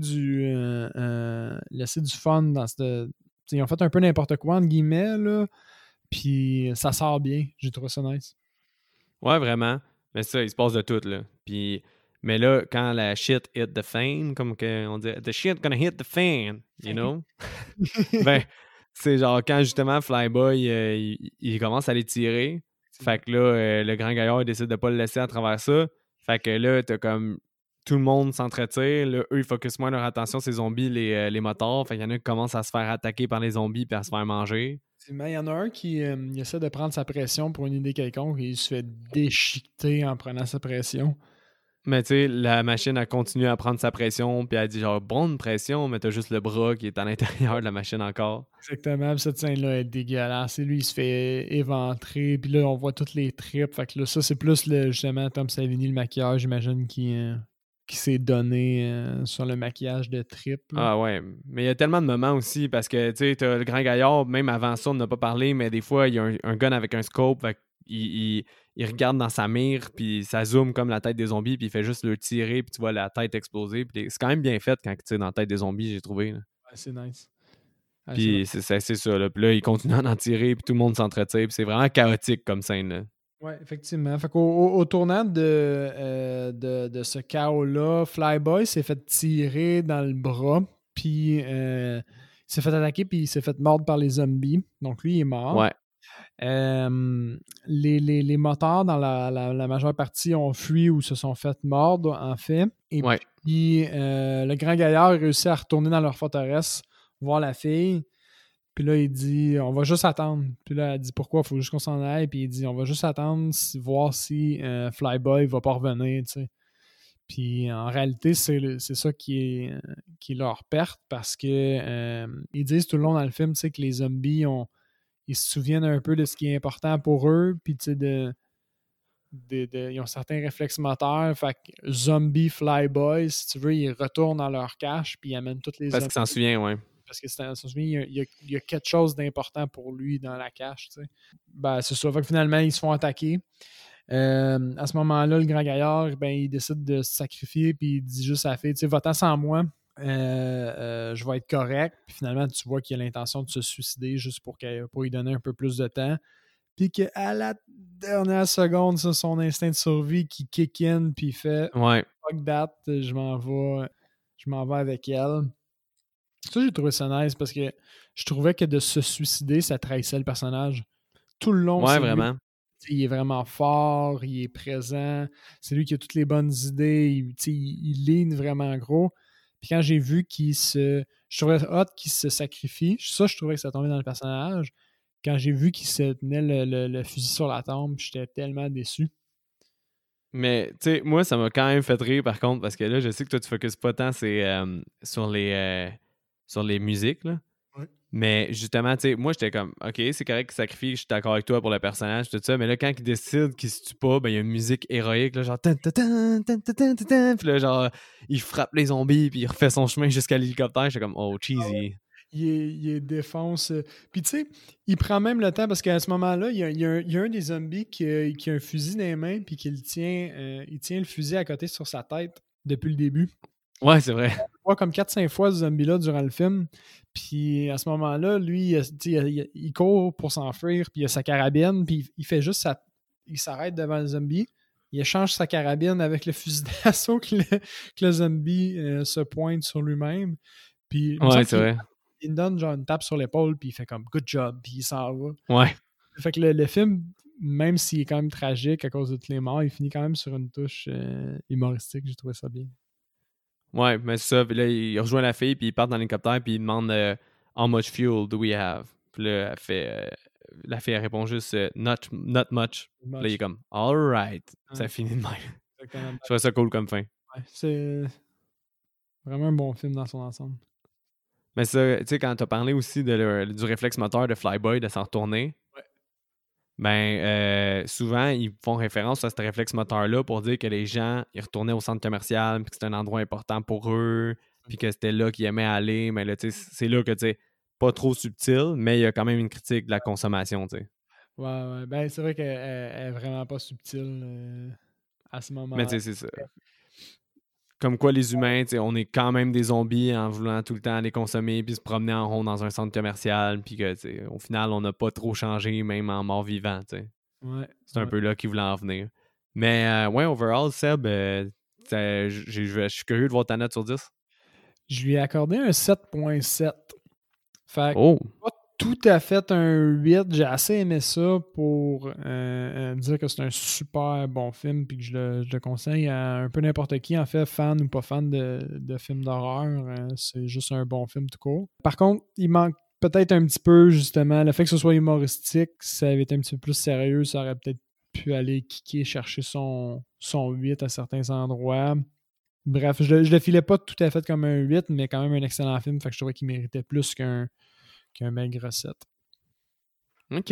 du fun dans cette. Ils ont fait un peu n'importe quoi, entre guillemets, là. Puis ça sort bien. J'ai trouvé ça nice. Ouais, vraiment. Mais ça, il se passe de tout, là. Puis, mais là, quand la shit hit the fan, comme on dit, the shit gonna hit the fan, you know? Ben, c'est genre quand justement Flyboy, il commence à les tirer. Fait que là, le grand gaillard il décide de pas le laisser à travers ça. Fait que là, t'as comme tout le monde s'entretire. Là, eux, ils focusent moins leur attention, ces zombies, les motards. Fait qu'il y en a qui commencent à se faire attaquer par les zombies puis à se faire manger. Mais il y en a un qui il essaie de prendre sa pression pour une idée quelconque et il se fait déchiqueter en prenant sa pression. Mais tu sais, la machine a continué à prendre sa pression, puis elle dit genre bonne pression, mais t'as juste le bras qui est à l'intérieur de la machine encore. Exactement. Puis cette scène-là est dégueulasse. Et lui, il se fait éventrer. Puis là, on voit toutes les tripes. Fait que là, ça, c'est plus justement Tom Savini, le maquillage, j'imagine, qui s'est donné sur le maquillage de tripes. Ah ouais, mais il y a tellement de moments aussi, parce que tu sais, t'as le grand gaillard, même avant ça, on n'a pas parlé, mais des fois, il y a un gun avec un scope, fait il regarde dans sa mire, puis ça zoome comme la tête des zombies, puis il fait juste le tirer, puis tu vois la tête exploser. Puis c'est quand même bien fait quand tu tires dans la tête des zombies, j'ai trouvé, là. Ouais, c'est nice. Ouais, Puis c'est ça, là. Puis là, il continue à en tirer, puis tout le monde s'entretire, puis c'est vraiment chaotique comme scène, là. ouais, effectivement. Fait qu'au tournant de ce chaos-là, Flyboy s'est fait tirer dans le bras, puis il s'est fait attaquer, puis il s'est fait mordre par les zombies. Donc lui, il est mort. Ouais. Les motards, dans la majeure partie, ont fui ou se sont fait mordre, en fait. Et Ouais. puis, le grand gaillard a réussi à retourner dans leur forteresse, voir la fille. Puis là, il dit, on va juste attendre. Puis là, elle dit, pourquoi? Il faut juste qu'on s'en aille. Puis il dit, on va juste attendre, voir si Flyboy va pas revenir, tu sais. Puis en réalité, c'est ça qui est leur perte parce que ils disent tout le long dans le film, tu sais, que les zombies ils se souviennent un peu de ce qui est important pour eux, puis tu sais, ils ont certains réflexes moteurs. Fait que Zombie Flyboy, si tu veux, ils retournent dans leur cache, puis ils amènent toutes les Parce zombies. qu'il s'en souvient, ouais. Parce que s'en souvient, il y a quelque chose d'important pour lui dans la cache, tu sais. Ben, c'est ça. Fait que finalement, ils se font attaquer. À ce moment-là, le grand gaillard, ben, il décide de se sacrifier, puis il dit juste à la fille, tu sais, va-t'en sans moi. Je vais être correct. Puis finalement, tu vois qu'il a l'intention de se suicider juste pour lui donner un peu plus de temps. Puis qu'à la dernière seconde, ça, son instinct de survie qui kick in, puis il fait Ouais. fuck that, je m'en vais avec elle. Ça, j'ai trouvé ça nice parce que je trouvais que de se suicider, ça trahissait le personnage. tout le long, Ouais, c'est lui. vraiment. Il est vraiment fort, il est présent, c'est lui qui a toutes les bonnes idées, il lean vraiment gros. Puis quand j'ai vu je trouvais hot qu'il se sacrifie, ça, je trouvais que ça tombait dans le personnage. Quand j'ai vu qu'il se tenait le fusil sur la tempe, j'étais tellement déçu. Mais, tu sais, moi, ça m'a quand même fait rire, par contre, parce que là, je sais que toi, tu focuses pas tant sur les musiques, là. Ouais. Mais justement, tu sais, moi, j'étais comme, OK, c'est correct qu'il sacrifie, je suis d'accord avec toi pour le personnage, tout ça. Mais là, quand il décide qu'il se tue pas, ben, il y a une musique héroïque, là, genre, tan, tan, tan, tan, tan, tan, tan, tan. Puis là, genre, il frappe les zombies, puis il refait son chemin jusqu'à l'hélicoptère. J'étais comme, oh, cheesy. Il est défonce. Puis tu sais, il prend même le temps parce qu'à ce moment-là, il y a un des zombies qui a un fusil dans les mains puis il tient le fusil à côté sur sa tête depuis le début. Ouais, c'est vrai. On voit comme 4-5 fois ce zombie-là durant le film. Puis à ce moment-là, lui, il court pour s'enfuir, puis il a sa carabine, puis il fait juste il s'arrête devant le zombie. Il échange sa carabine avec le fusil d'assaut que le zombie se pointe sur lui-même. Puis il me Ouais, semble c'est qu'il vrai. il me donne genre une tape sur l'épaule, puis il fait comme good job, puis il s'en va. Ouais. Fait que le film, même s'il est quand même tragique à cause de tous les morts, il finit quand même sur une touche humoristique. J'ai trouvé ça bien. Ouais, mais c'est ça. Puis là, il rejoint la fille, puis il part dans l'hélicoptère, puis il demande How much fuel do we have? Puis là, la fille, elle répond juste not much. Puis là, il est Much. comme Alright. Ça Ouais, finit de même. exactement. Je trouvais ça cool comme fin. Ouais, c'est vraiment un bon film dans son ensemble. Mais ça, tu sais, quand t'as parlé aussi du réflexe moteur de Flyboy de s'en retourner, Ouais. ben, souvent, ils font référence à ce réflexe moteur-là pour dire que les gens, ils retournaient au centre commercial, puis que c'était un endroit important pour eux, puis que c'était là qu'ils aimaient aller. Mais là, tu sais, c'est là que, tu sais, pas trop subtil, mais il y a quand même une critique de la consommation, tu sais. Ouais, ouais. Ben, c'est vrai qu'elle est vraiment pas subtile à ce Mais moment-là. tu sais, c'est ça. Comme quoi, les humains, tu sais, on est quand même des zombies en voulant tout le temps les consommer, puis se promener en rond dans un centre commercial, puis que, tu sais, au final, on n'a pas trop changé, même en mort-vivant, tu sais. Ouais, C'est un ouais. peu là qu'il voulait en venir. Mais ouais, overall, Seb, je suis curieux de voir ta note sur 10. Je lui ai accordé un 7.7. Fait que Oh! pas tout à fait un 8. J'ai assez aimé ça pour dire que c'est un super bon film puis que je le conseille à un peu n'importe qui, en fait, fan ou pas fan de films d'horreur. C'est juste un bon film tout court. Par contre, il manque peut-être un petit peu, justement, le fait que ce soit humoristique, ça avait été un petit peu plus sérieux, ça aurait peut-être pu aller kicker, chercher son 8 à certains endroits. Bref, je le filais pas tout à fait comme un 8, mais quand même un excellent film. Fait que je trouvais qu'il méritait plus qu'un maigre 7. OK.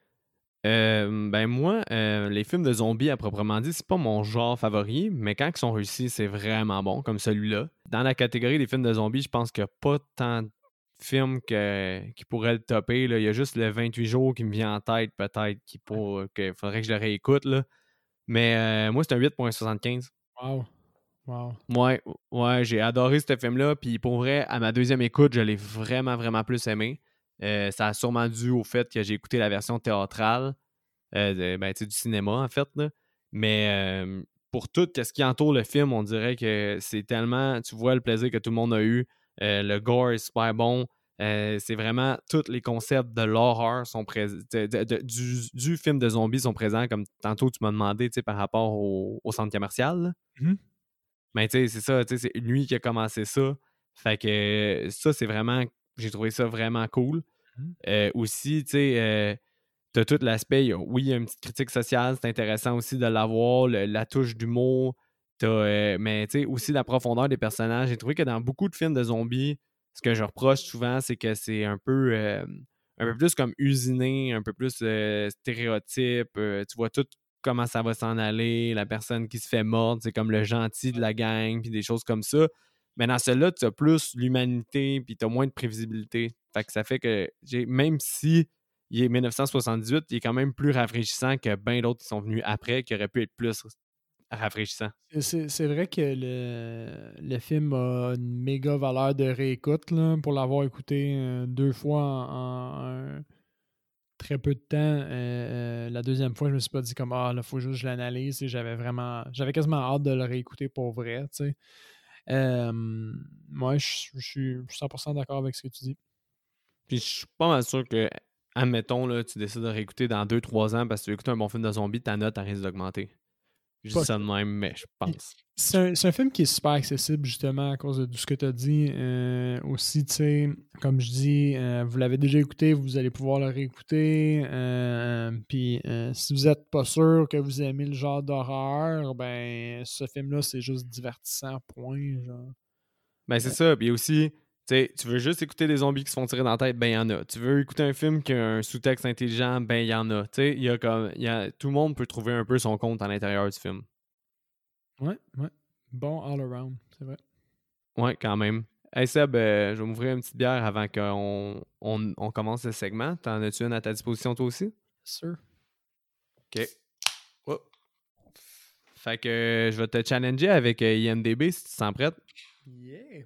Ben moi, les films de zombies à proprement dit, c'est pas mon genre favori, mais quand ils sont réussis, c'est vraiment bon, comme celui-là. Dans la catégorie des films de zombies, je pense qu'il n'y a pas tant de films qui pourraient le topper, là. Il y a juste le 28 jours qui me vient en tête, peut-être, qu'il faudrait que je le réécoute, là. Mais moi, c'est un 8.75. Wow. Wow. Ouais, ouais, j'ai adoré ce film-là. Puis pour vrai, à ma deuxième écoute, je l'ai vraiment, vraiment plus aimé. Ça a sûrement dû au fait que j'ai écouté la version théâtrale ben, tu sais, du cinéma, en fait. Là. Mais pour tout ce qui entoure le film, on dirait que c'est tellement. Tu vois le plaisir que tout le monde a eu. Le gore est super bon. C'est vraiment tous les concepts de l'horreur sont présents. Du film de zombies sont présents, comme tantôt tu m'as demandé par rapport au centre commercial. Là. Mhm. Mais tu sais, c'est ça, tu sais, c'est lui qui a commencé ça. Fait que ça, c'est vraiment. J'ai trouvé ça vraiment cool. Mhm. Aussi, tu sais, t'as tout l'aspect. Oui, il y a une petite critique sociale, c'est intéressant aussi de l'avoir, la touche d'humour. Mais tu sais, aussi la profondeur des personnages. J'ai trouvé que dans beaucoup de films de zombies, ce que je reproche souvent, c'est que c'est un peu plus comme usiné, un peu plus stéréotype. Tu vois tout comment ça va s'en aller, la personne qui se fait mordre, c'est comme le gentil de la gang, puis des choses comme ça. Mais dans celle-là, tu as plus l'humanité, puis tu as moins de prévisibilité. Fait que ça fait que, même si il est 1978, il est quand même plus rafraîchissant que bien d'autres qui sont venus après, qui auraient pu être plus rafraîchissants. C'est vrai que le film a une méga valeur de réécoute là, pour l'avoir écouté 2 fois en très peu de temps. La deuxième fois, je me suis pas dit comme ah, là, faut juste que je l'analyse. Et j'avais quasiment hâte de le réécouter pour vrai. Tu sais. Moi, je suis 100% d'accord avec ce que tu dis. Puis je suis pas mal sûr que admettons, là, tu décides de réécouter dans 2-3 ans parce que tu veux écouter un bon film de zombie, ta note elle risque d'augmenter. Je dis ça de même, mais je pense. C'est un film qui est super accessible, justement, à cause de tout ce que tu as dit. Aussi, tu sais, comme je dis, vous l'avez déjà écouté, vous allez pouvoir le réécouter. Puis, si vous n'êtes pas sûr que vous aimez le genre d'horreur, ben, ce film-là, c'est juste divertissant, point. Genre. Ben, c'est ça. Puis aussi, tu sais, tu veux juste écouter des zombies qui se font tirer dans la tête, ben, il y en a. Tu veux écouter un film qui a un sous-texte intelligent, ben, il y en a. Tu sais, tout le monde peut trouver un peu son compte à l'intérieur du film. Ouais. Bon all around, c'est vrai. Ouais, quand même. Hey Seb, je vais m'ouvrir une petite bière avant qu'on commence le segment. T'en as-tu une à ta disposition toi aussi? Sûr. OK. Oh. Fait que je vais te challenger avec IMDB si tu te sens prête. Yeah.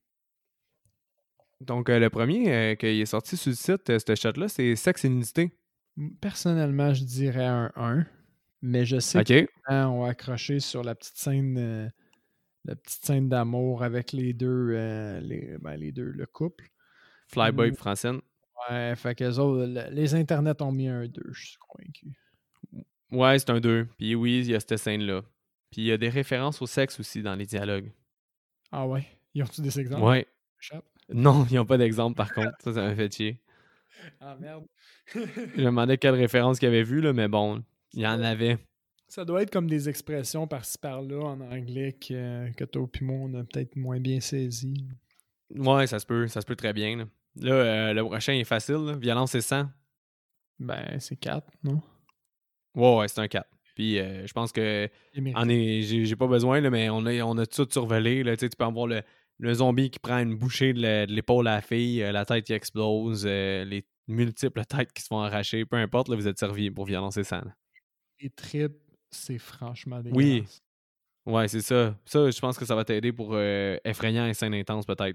Donc, le premier qui est sorti sur le site, ce shot-là, c'est Sexe et nudité. Personnellement, je dirais un 1, mais je sais OK. que les gens ont accroché sur la petite scène d'amour avec les deux, le couple. Flyboy Francine. Ouais, fait que les internets ont mis un 2, je suis convaincu. Ouais, c'est un 2. Puis oui, il y a cette scène-là. Puis il y a des références au sexe aussi dans les dialogues. Ah ouais? Ils ont-tu des exemples? Ouais. Non, ils n'ont pas d'exemple par contre. Ça m'a fait chier. Ah merde. Je me demandais quelle référence qu'il avait vue, là, mais bon, il y en avait. Ça doit être comme des expressions par-ci par-là en anglais que toi et moi, on a peut-être moins bien saisi. Ouais, ça se peut très bien. Là, le prochain est facile. Là. Violence et sang. Ben, c'est 4, non? Ouais, c'est un 4. Puis je pense que j'ai pas besoin, là, mais on a tout survolé. Là, tu peux avoir le zombie qui prend une bouchée de l'épaule à la fille, la tête qui explose, les multiples têtes qui se font arracher. Peu importe, là, vous êtes servi pour violence et sang. Là. Les tripes, c'est franchement Oui. dégueulasse. Ouais, c'est ça. Ça, je pense que ça va t'aider pour effrayant et scène intense, peut-être.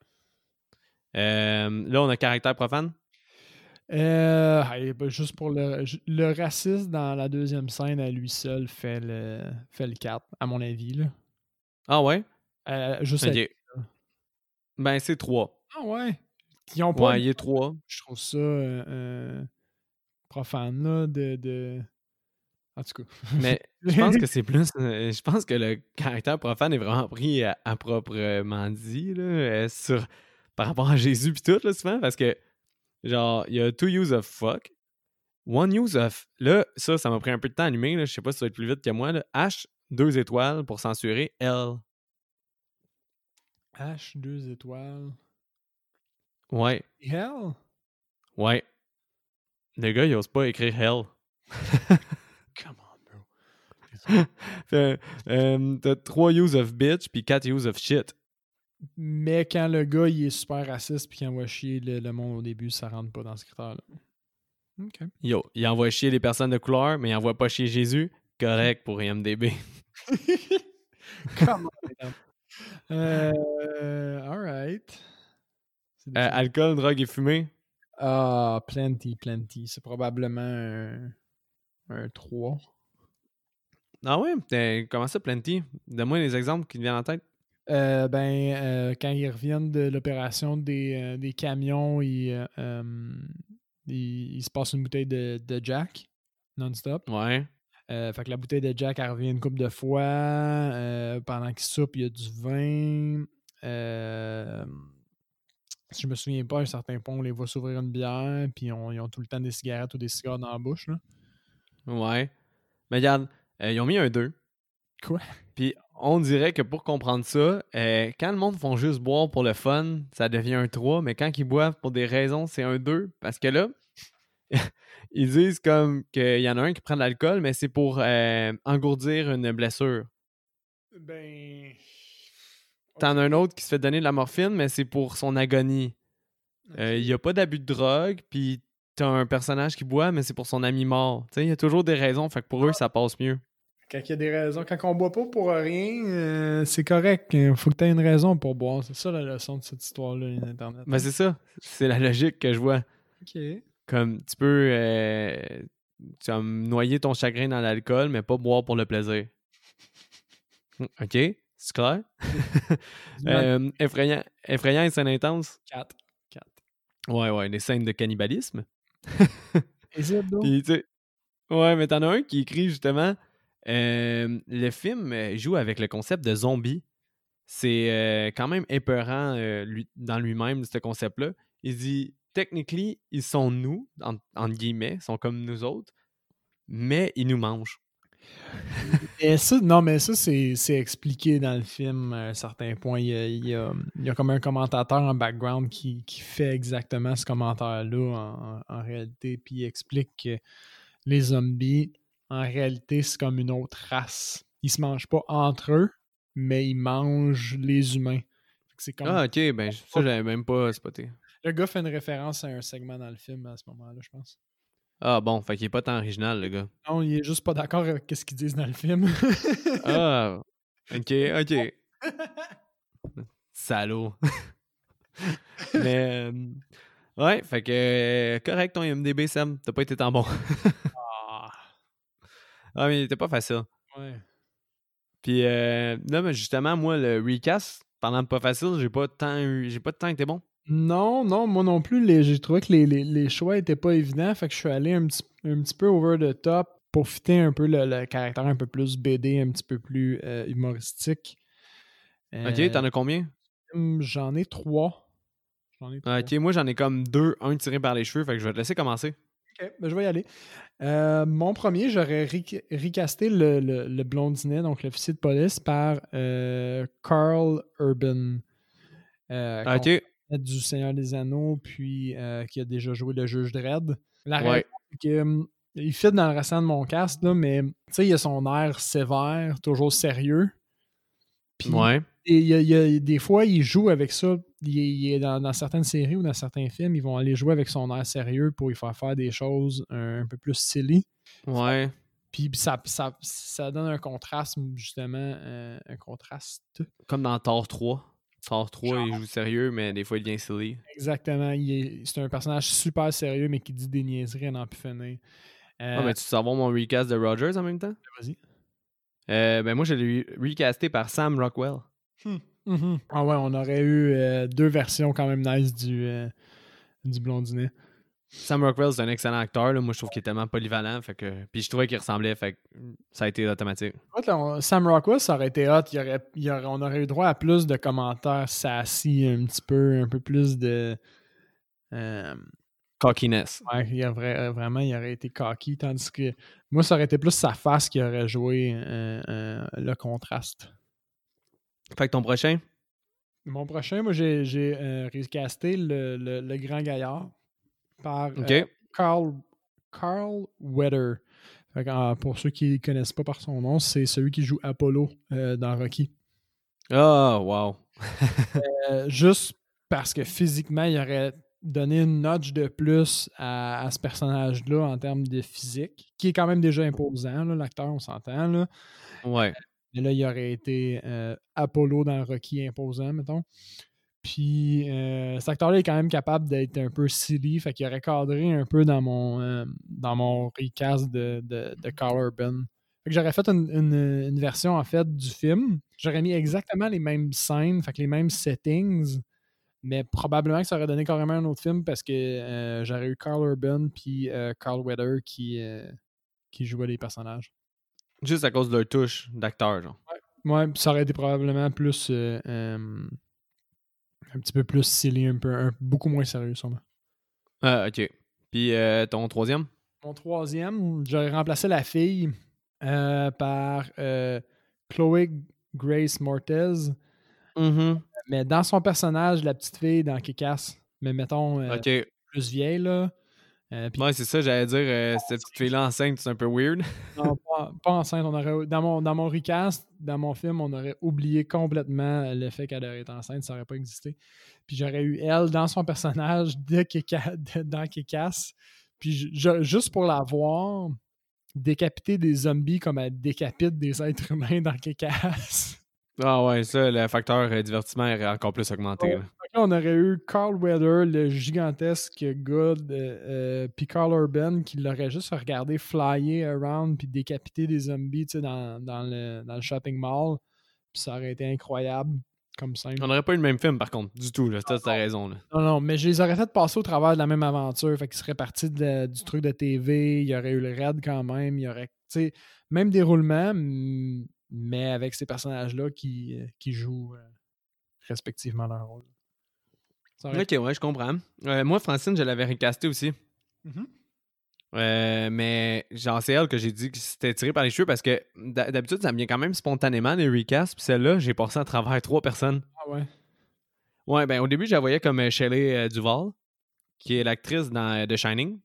Là, on a caractère profane. Juste pour le racisme dans la deuxième scène à lui seul fait le 4, à mon avis. Là. Ah ouais? Juste Ok. à lui. Ben, c'est 3. Ah ouais? Ils ont pas. Ouais, il est 3. Je trouve ça profane, là, de. En tout cas. Mais je pense que c'est plus. Je pense que le caractère profane est vraiment pris à proprement dit, là, par rapport à Jésus pis tout, là, souvent, parce que, genre, il y a 2 use of fuck, 1 use of. Là, ça m'a pris un peu de temps à allumer, là, je sais pas si ça va être plus vite que moi, là. H, 2 étoiles pour censurer, L. H, 2 étoiles. Ouais. Hell? Ouais. Le gars, il ose pas écrire hell. Come on, bro. T'as 3 use of bitch puis 4 use of shit. Mais quand le gars il est super raciste puis qu'il envoie chier le monde au début, ça rentre pas dans ce critère-là. OK. Yo, il envoie chier les personnes de couleur, mais il envoie pas chier Jésus. Correct pour IMDB. Come on, alright. Alcool, drogue et fumée. Ah, plenty. C'est probablement un 3. Ah ouais? Comment ça, plenty? Donne-moi des exemples qui te viennent en tête. Quand ils reviennent de l'opération des camions, il se passe une bouteille de Jack non-stop. Ouais. Fait que la bouteille de Jack, elle revient une couple de fois. Pendant qu'ils soupent, il y a du vin. Si je me souviens pas, à un certain point, on les voit s'ouvrir une bière, puis ils ont tout le temps des cigarettes ou des cigares dans la bouche. Là. Ouais. Mais regarde, ils ont mis un 2. Quoi? Puis on dirait que pour comprendre ça, quand le monde font juste boire pour le fun, ça devient un 3, mais quand ils boivent pour des raisons, c'est un 2. Parce que là, ils disent comme qu'il y en a un qui prend de l'alcool, mais c'est pour engourdir une blessure. Ben. T'en as un autre qui se fait donner de la morphine, mais c'est pour son agonie. Il n'y a pas d'abus de drogue, puis t'as un personnage qui boit, mais c'est pour son ami mort. Il y a toujours des raisons, fait que pour eux, ça passe mieux. Quand il y a des raisons, quand on boit pas pour rien, c'est correct. Il faut que tu aies une raison pour boire. C'est ça la leçon de cette histoire-là, Internet. Ben c'est ça. C'est la logique que je vois. OK. Comme tu peux tu vas noyer ton chagrin dans l'alcool, mais pas boire pour le plaisir. OK? C'est clair? Effrayant et scène intense. 4. Ouais, des scènes de cannibalisme. Is it though? Puis, tu sais, ouais, mais t'en as un qui écrit justement le film joue avec le concept de zombie. C'est quand même épeurant dans lui-même, ce concept-là. Il dit, technically, ils sont nous, entre guillemets, ils sont comme nous autres, mais ils nous mangent. Et ça, non, mais ça, c'est expliqué dans le film à un certain point. Il y a comme un commentateur en background qui fait exactement ce commentaire-là en réalité, puis il explique que les zombies, en réalité, c'est comme une autre race. Ils se mangent pas entre eux, mais ils mangent les humains. C'est comme... Ah, ok, ben ça, j'avais même pas spoté. Le gars fait une référence à un segment dans le film à ce moment-là, je pense. Ah, bon, fait qu'il est pas tant original, le gars. Non, il est juste pas d'accord avec ce qu'ils disent dans le film. Ah, ok. Salaud. Mais, ouais, fait que correct ton IMDb, Sam. T'as pas été tant bon. Ah, Ah, mais il était pas facile. ouais. Puis, là, mais justement, moi, le recast, pendant pas facile, j'ai pas de temps été bon. Non, moi non plus. J'ai trouvé que les choix étaient pas évidents. Fait que je suis allé un petit peu over the top pour fitter un peu le caractère un peu plus BD, un petit peu plus humoristique. Ok, t'en as combien? J'en ai trois. Ok, moi, j'en ai comme deux, un tiré par les cheveux, fait que je vais te laisser commencer. Ok, ben je vais y aller. Mon premier, j'aurais recasté le blondinet, donc l'officier de police, par Carl Urban. Qu'on Ok, connaît du Seigneur des Anneaux, puis qui a déjà joué le juge Dredd. La raison, ouais, c'est que il fit dans le restant de mon cast, là, mais il a son air sévère, toujours sérieux. Puis ouais. des fois, il joue avec ça. Il est dans certaines séries ou dans certains films, ils vont aller jouer avec son air sérieux pour lui faire des choses un peu plus silly. Ouais. Puis ça donne un contraste, justement, un contraste. Comme dans Thor 3. Thor 3, il joue sérieux, mais des fois, il devient silly. Exactement. C'est un personnage super sérieux, mais qui dit des niaiseries à n'en plus finir. Ah, mais tu veux savoir mon recast de Rogers en même temps? Vas-y. Ben moi, je l'ai recasté par Sam Rockwell. Ah ouais, on aurait eu deux versions quand même nice du blondinet. Sam Rockwell, c'est un excellent acteur. Là. Moi, je trouve qu'il est tellement polyvalent. Fait que... Puis je trouvais qu'il ressemblait. Fait que ça a été automatique. En fait, là, Sam Rockwell, ça aurait été hot. On aurait eu droit à plus de commentaires sassy, un peu plus de... Cockiness. ouais, vraiment, il aurait été cocky, tandis que moi, ça aurait été plus sa face qui aurait joué le contraste. Fait que ton prochain? Mon prochain, moi, j'ai recasté le grand gaillard par OK. Carl Weather. Fait que, pour ceux qui ne connaissent pas par son nom, c'est celui qui joue Apollo dans Rocky. Ah, wow. Juste parce que physiquement, il aurait donné une notch de plus à ce personnage-là en termes de physique, qui est quand même déjà imposant, là, l'acteur, on s'entend. Là. Ouais. Mais là, il aurait été Apollo dans Rocky imposant, mettons. Puis cet acteur-là est quand même capable d'être un peu silly, fait qu'il aurait cadré un peu dans mon recast de Carl Urban. Fait que j'aurais fait une version en fait du film. J'aurais mis exactement les mêmes scènes, fait que les mêmes settings, mais probablement que ça aurait donné carrément un autre film parce que j'aurais eu Carl Urban puis Carl Weather qui jouaient les personnages. Juste à cause de leur touche d'acteur, genre. Ouais, ça aurait été probablement plus un petit peu plus silly, beaucoup moins sérieux sûrement. Ah, OK. Puis ton troisième? Mon troisième, j'aurais remplacé la fille par Chloé Grace Moretz. Mais dans son personnage, la petite fille dans Kick-Ass, mais mettons OK. plus vieille, là. Ouais, c'est ça, j'allais dire, cette petite fille-là enceinte, c'est un peu weird. Non, pas enceinte. Dans mon recast, dans mon film, on aurait oublié complètement le fait qu'elle aurait été enceinte, ça n'aurait pas existé. Puis j'aurais eu elle dans son personnage dans Kick-Ass. Puis juste pour la voir décapiter des zombies comme elle décapite des êtres humains dans Kick-Ass. Ah ouais, ça, le facteur divertissement est encore plus augmenté. Là. Là, on aurait eu Carl Weather, le gigantesque gars, puis Carl Urban qui l'aurait juste regardé flyer around puis décapiter des zombies dans le shopping mall. Puis ça aurait été incroyable. comme scène. On n'aurait pas eu le même film, par contre, du tout. Là. T'as raison. Là. Non, mais je les aurais fait passer au travers de la même aventure. Fait qu'ils seraient partis du truc de TV. Il y aurait eu le raid quand même. Il y aurait, tu sais, même déroulement, mais avec ces personnages-là qui jouent respectivement leur rôle. Ok, ouais, je comprends. Moi, Francine, je l'avais recasté aussi. Mais genre, c'est elle que j'ai dit que c'était tiré par les cheveux parce que d'habitude, ça me vient quand même spontanément, les recasts. Puis celle-là, j'ai passé à travers 3 personnes. Ah ouais? Ouais, ben au début, je la voyais comme Shelley Duvall, qui est l'actrice dans The Shining,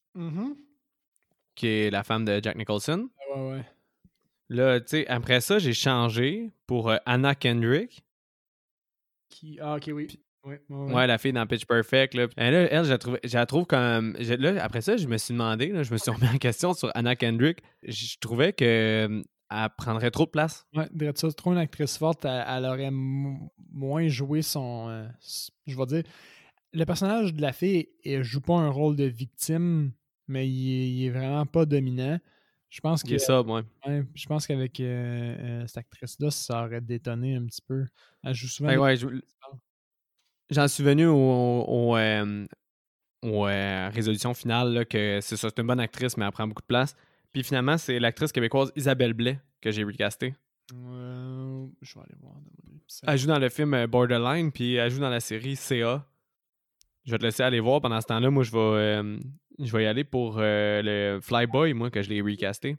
qui est la femme de Jack Nicholson. Ouais. Là, tu sais, après ça, j'ai changé pour Anna Kendrick. Ah, ok, oui. Ouais, la fille dans Pitch Perfect. Là, elle je la trouve comme. Là, après ça, je me suis demandé, là, je me suis remis en question sur Anna Kendrick. Je trouvais qu'elle prendrait trop de place. Ouais, dirais ça, trop une actrice forte, elle aurait moins joué son. Je vais dire, le personnage de la fille, elle joue pas un rôle de victime, mais il est vraiment pas dominant. Je pense que. Je pense qu'avec cette actrice-là, ça aurait détonné un petit peu. Elle joue souvent. J'en suis venu aux résolutions finales là, que c'est ça, c'est une bonne actrice, mais elle prend beaucoup de place. Puis finalement, c'est l'actrice québécoise Isabelle Blais que j'ai recastée. Je vais aller voir. Elle joue dans le film Borderline, puis elle joue dans la série CA. Je vais te laisser aller voir. Pendant ce temps-là, moi, je vais y aller pour le Flyboy, moi, que je l'ai recasté.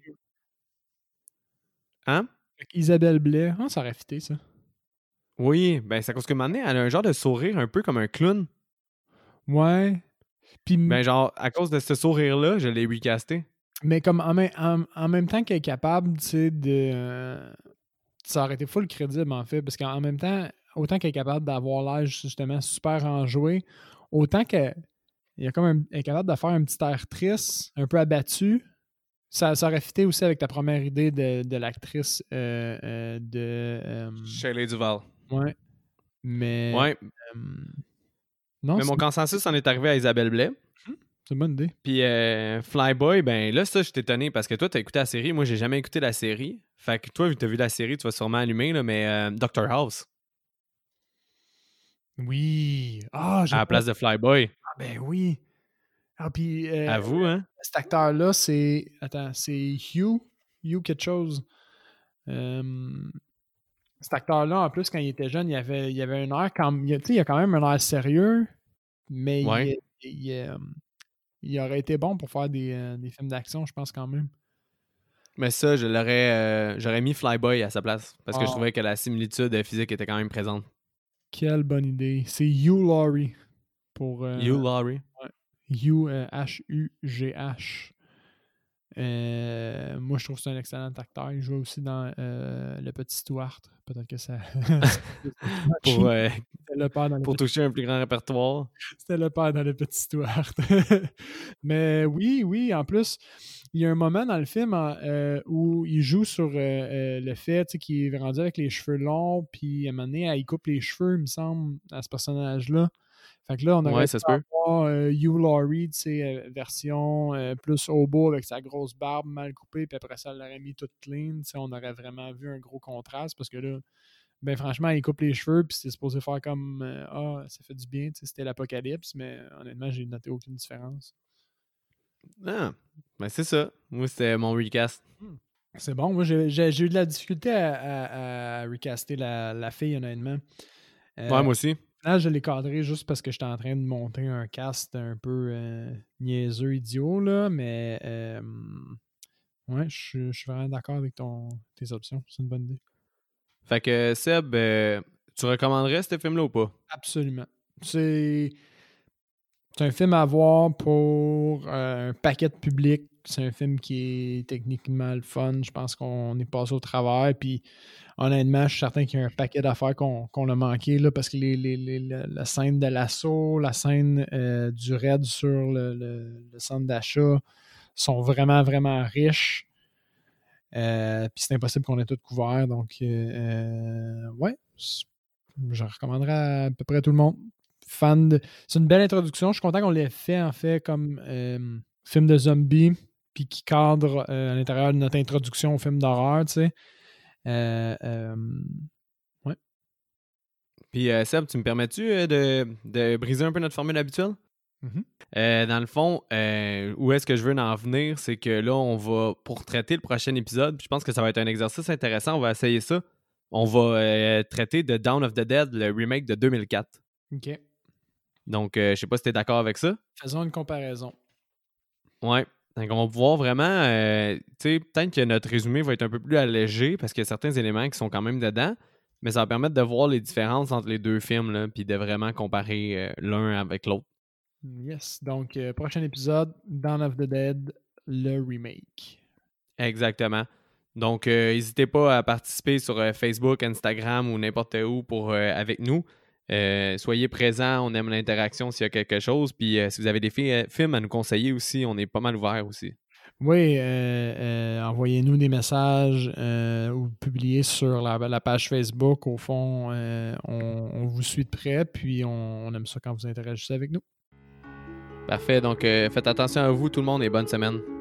Hein? Isabelle Blais. Ah, ça aurait fité, ça. Oui, ben c'est à cause que maintenant, elle a un genre de sourire un peu comme un clown. Ouais. Puis, ben genre, à cause de ce sourire-là, je l'ai recasté. Mais comme en même temps qu'elle est capable, tu sais, de... ça aurait été full crédible, en fait, parce qu'en même temps, autant qu'elle est capable d'avoir l'air, justement, super enjoué, autant qu'elle est capable de faire un petit air triste, un peu abattu. Ça aurait fité aussi avec ta première idée de l'actrice de... Shelley Duvall. Ouais. Mais... Ouais. Non, mais mon consensus en est arrivé à Isabelle Blais. C'est une bonne idée. Puis Flyboy, ben là, ça, je suis étonné parce que toi, t'as écouté la série. Moi, j'ai jamais écouté la série. Fait que toi, vu que t'as vu la série, tu vas sûrement allumer, là, mais Dr. House. Oui. À la place de Flyboy. Ah, ben oui. Ah, puis... à vous, hein? Cet acteur-là, c'est... Attends, c'est Hugh quelque chose. Cet acteur-là, en plus, quand il était jeune, il avait un air comme... Il a quand même un air sérieux, mais il aurait été bon pour faire des films d'action, je pense, quand même. Mais ça, j'aurais mis Flyboy à sa place parce que je trouvais que la similitude physique était quand même présente. Quelle bonne idée. C'est Hugh Laurie. Hugh Laurie? Ouais. Hugh, H-U-G-H. Moi, je trouve que c'est un excellent acteur. Il joue aussi dans Le Petit Stuart. Peut-être que ça... pour toucher un plus grand répertoire. C'était le père dans Le Petit Stuart. Mais oui, en plus, il y a un moment dans le film où il joue sur le fait qu'il est rendu avec les cheveux longs, puis à un moment donné, il coupe les cheveux, il me semble, à ce personnage-là. Fait que là, on aurait pu avoir Hugh Laurie, version plus hobo avec sa grosse barbe mal coupée, puis après ça, elle l'aurait mis toute clean. On aurait vraiment vu un gros contraste parce que là, ben franchement, il coupe les cheveux, puis c'est supposé faire comme ça fait du bien, c'était l'apocalypse, mais honnêtement, j'ai noté aucune différence. Ah, ben c'est ça. Moi, c'était mon recast. C'est bon. Moi, j'ai eu de la difficulté à recaster la fille, honnêtement. Ouais, moi aussi. Là, je l'ai cadré juste parce que j'étais en train de monter un cast un peu niaiseux, idiot, là, mais ouais, je suis vraiment d'accord avec tes options. C'est une bonne idée. Fait que Seb, tu recommanderais ce film-là ou pas? Absolument. C'est un film à voir pour un paquet de public. C'est un film qui est techniquement le fun. Je pense qu'on est passé au travers. Puis honnêtement, je suis certain qu'il y a un paquet d'affaires qu'on a manqué là, parce que la scène de l'assaut, la scène du raid sur le centre d'achat sont vraiment, vraiment riches. Puis c'est impossible qu'on ait tout couvert. Donc, ouais, je recommanderais à peu près tout le monde. C'est une belle introduction. Je suis content qu'on l'ait fait, en fait, comme film de zombies, puis qui cadre à l'intérieur de notre introduction au film d'horreur, tu sais. Ouais. Puis Seb, tu me permets-tu de briser un peu notre formule habituelle? Dans le fond, où est-ce que je veux en venir, c'est que là, on va, pour traiter le prochain épisode, je pense que ça va être un exercice intéressant, on va essayer ça. On va traiter de Dawn of the Dead, le remake de 2004. OK. Donc, je sais pas si tu es d'accord avec ça. Faisons une comparaison. Ouais. Donc, on va pouvoir vraiment, tu sais, peut-être que notre résumé va être un peu plus allégé parce qu'il y a certains éléments qui sont quand même dedans, mais ça va permettre de voir les différences entre les deux films, là, puis de vraiment comparer l'un avec l'autre. Yes. Donc, prochain épisode, Dawn of the Dead, le remake. Exactement. Donc, n'hésitez pas à participer sur Facebook, Instagram ou n'importe où avec nous. Soyez présents, on aime l'interaction s'il y a quelque chose. Puis, si vous avez des films à nous conseiller aussi, on est pas mal ouvert aussi. Oui, envoyez-nous des messages ou publiez sur la page Facebook. Au fond, on vous suit de près, puis on aime ça quand vous interagissez avec nous. Parfait. Donc, faites attention à vous, tout le monde, et bonne semaine.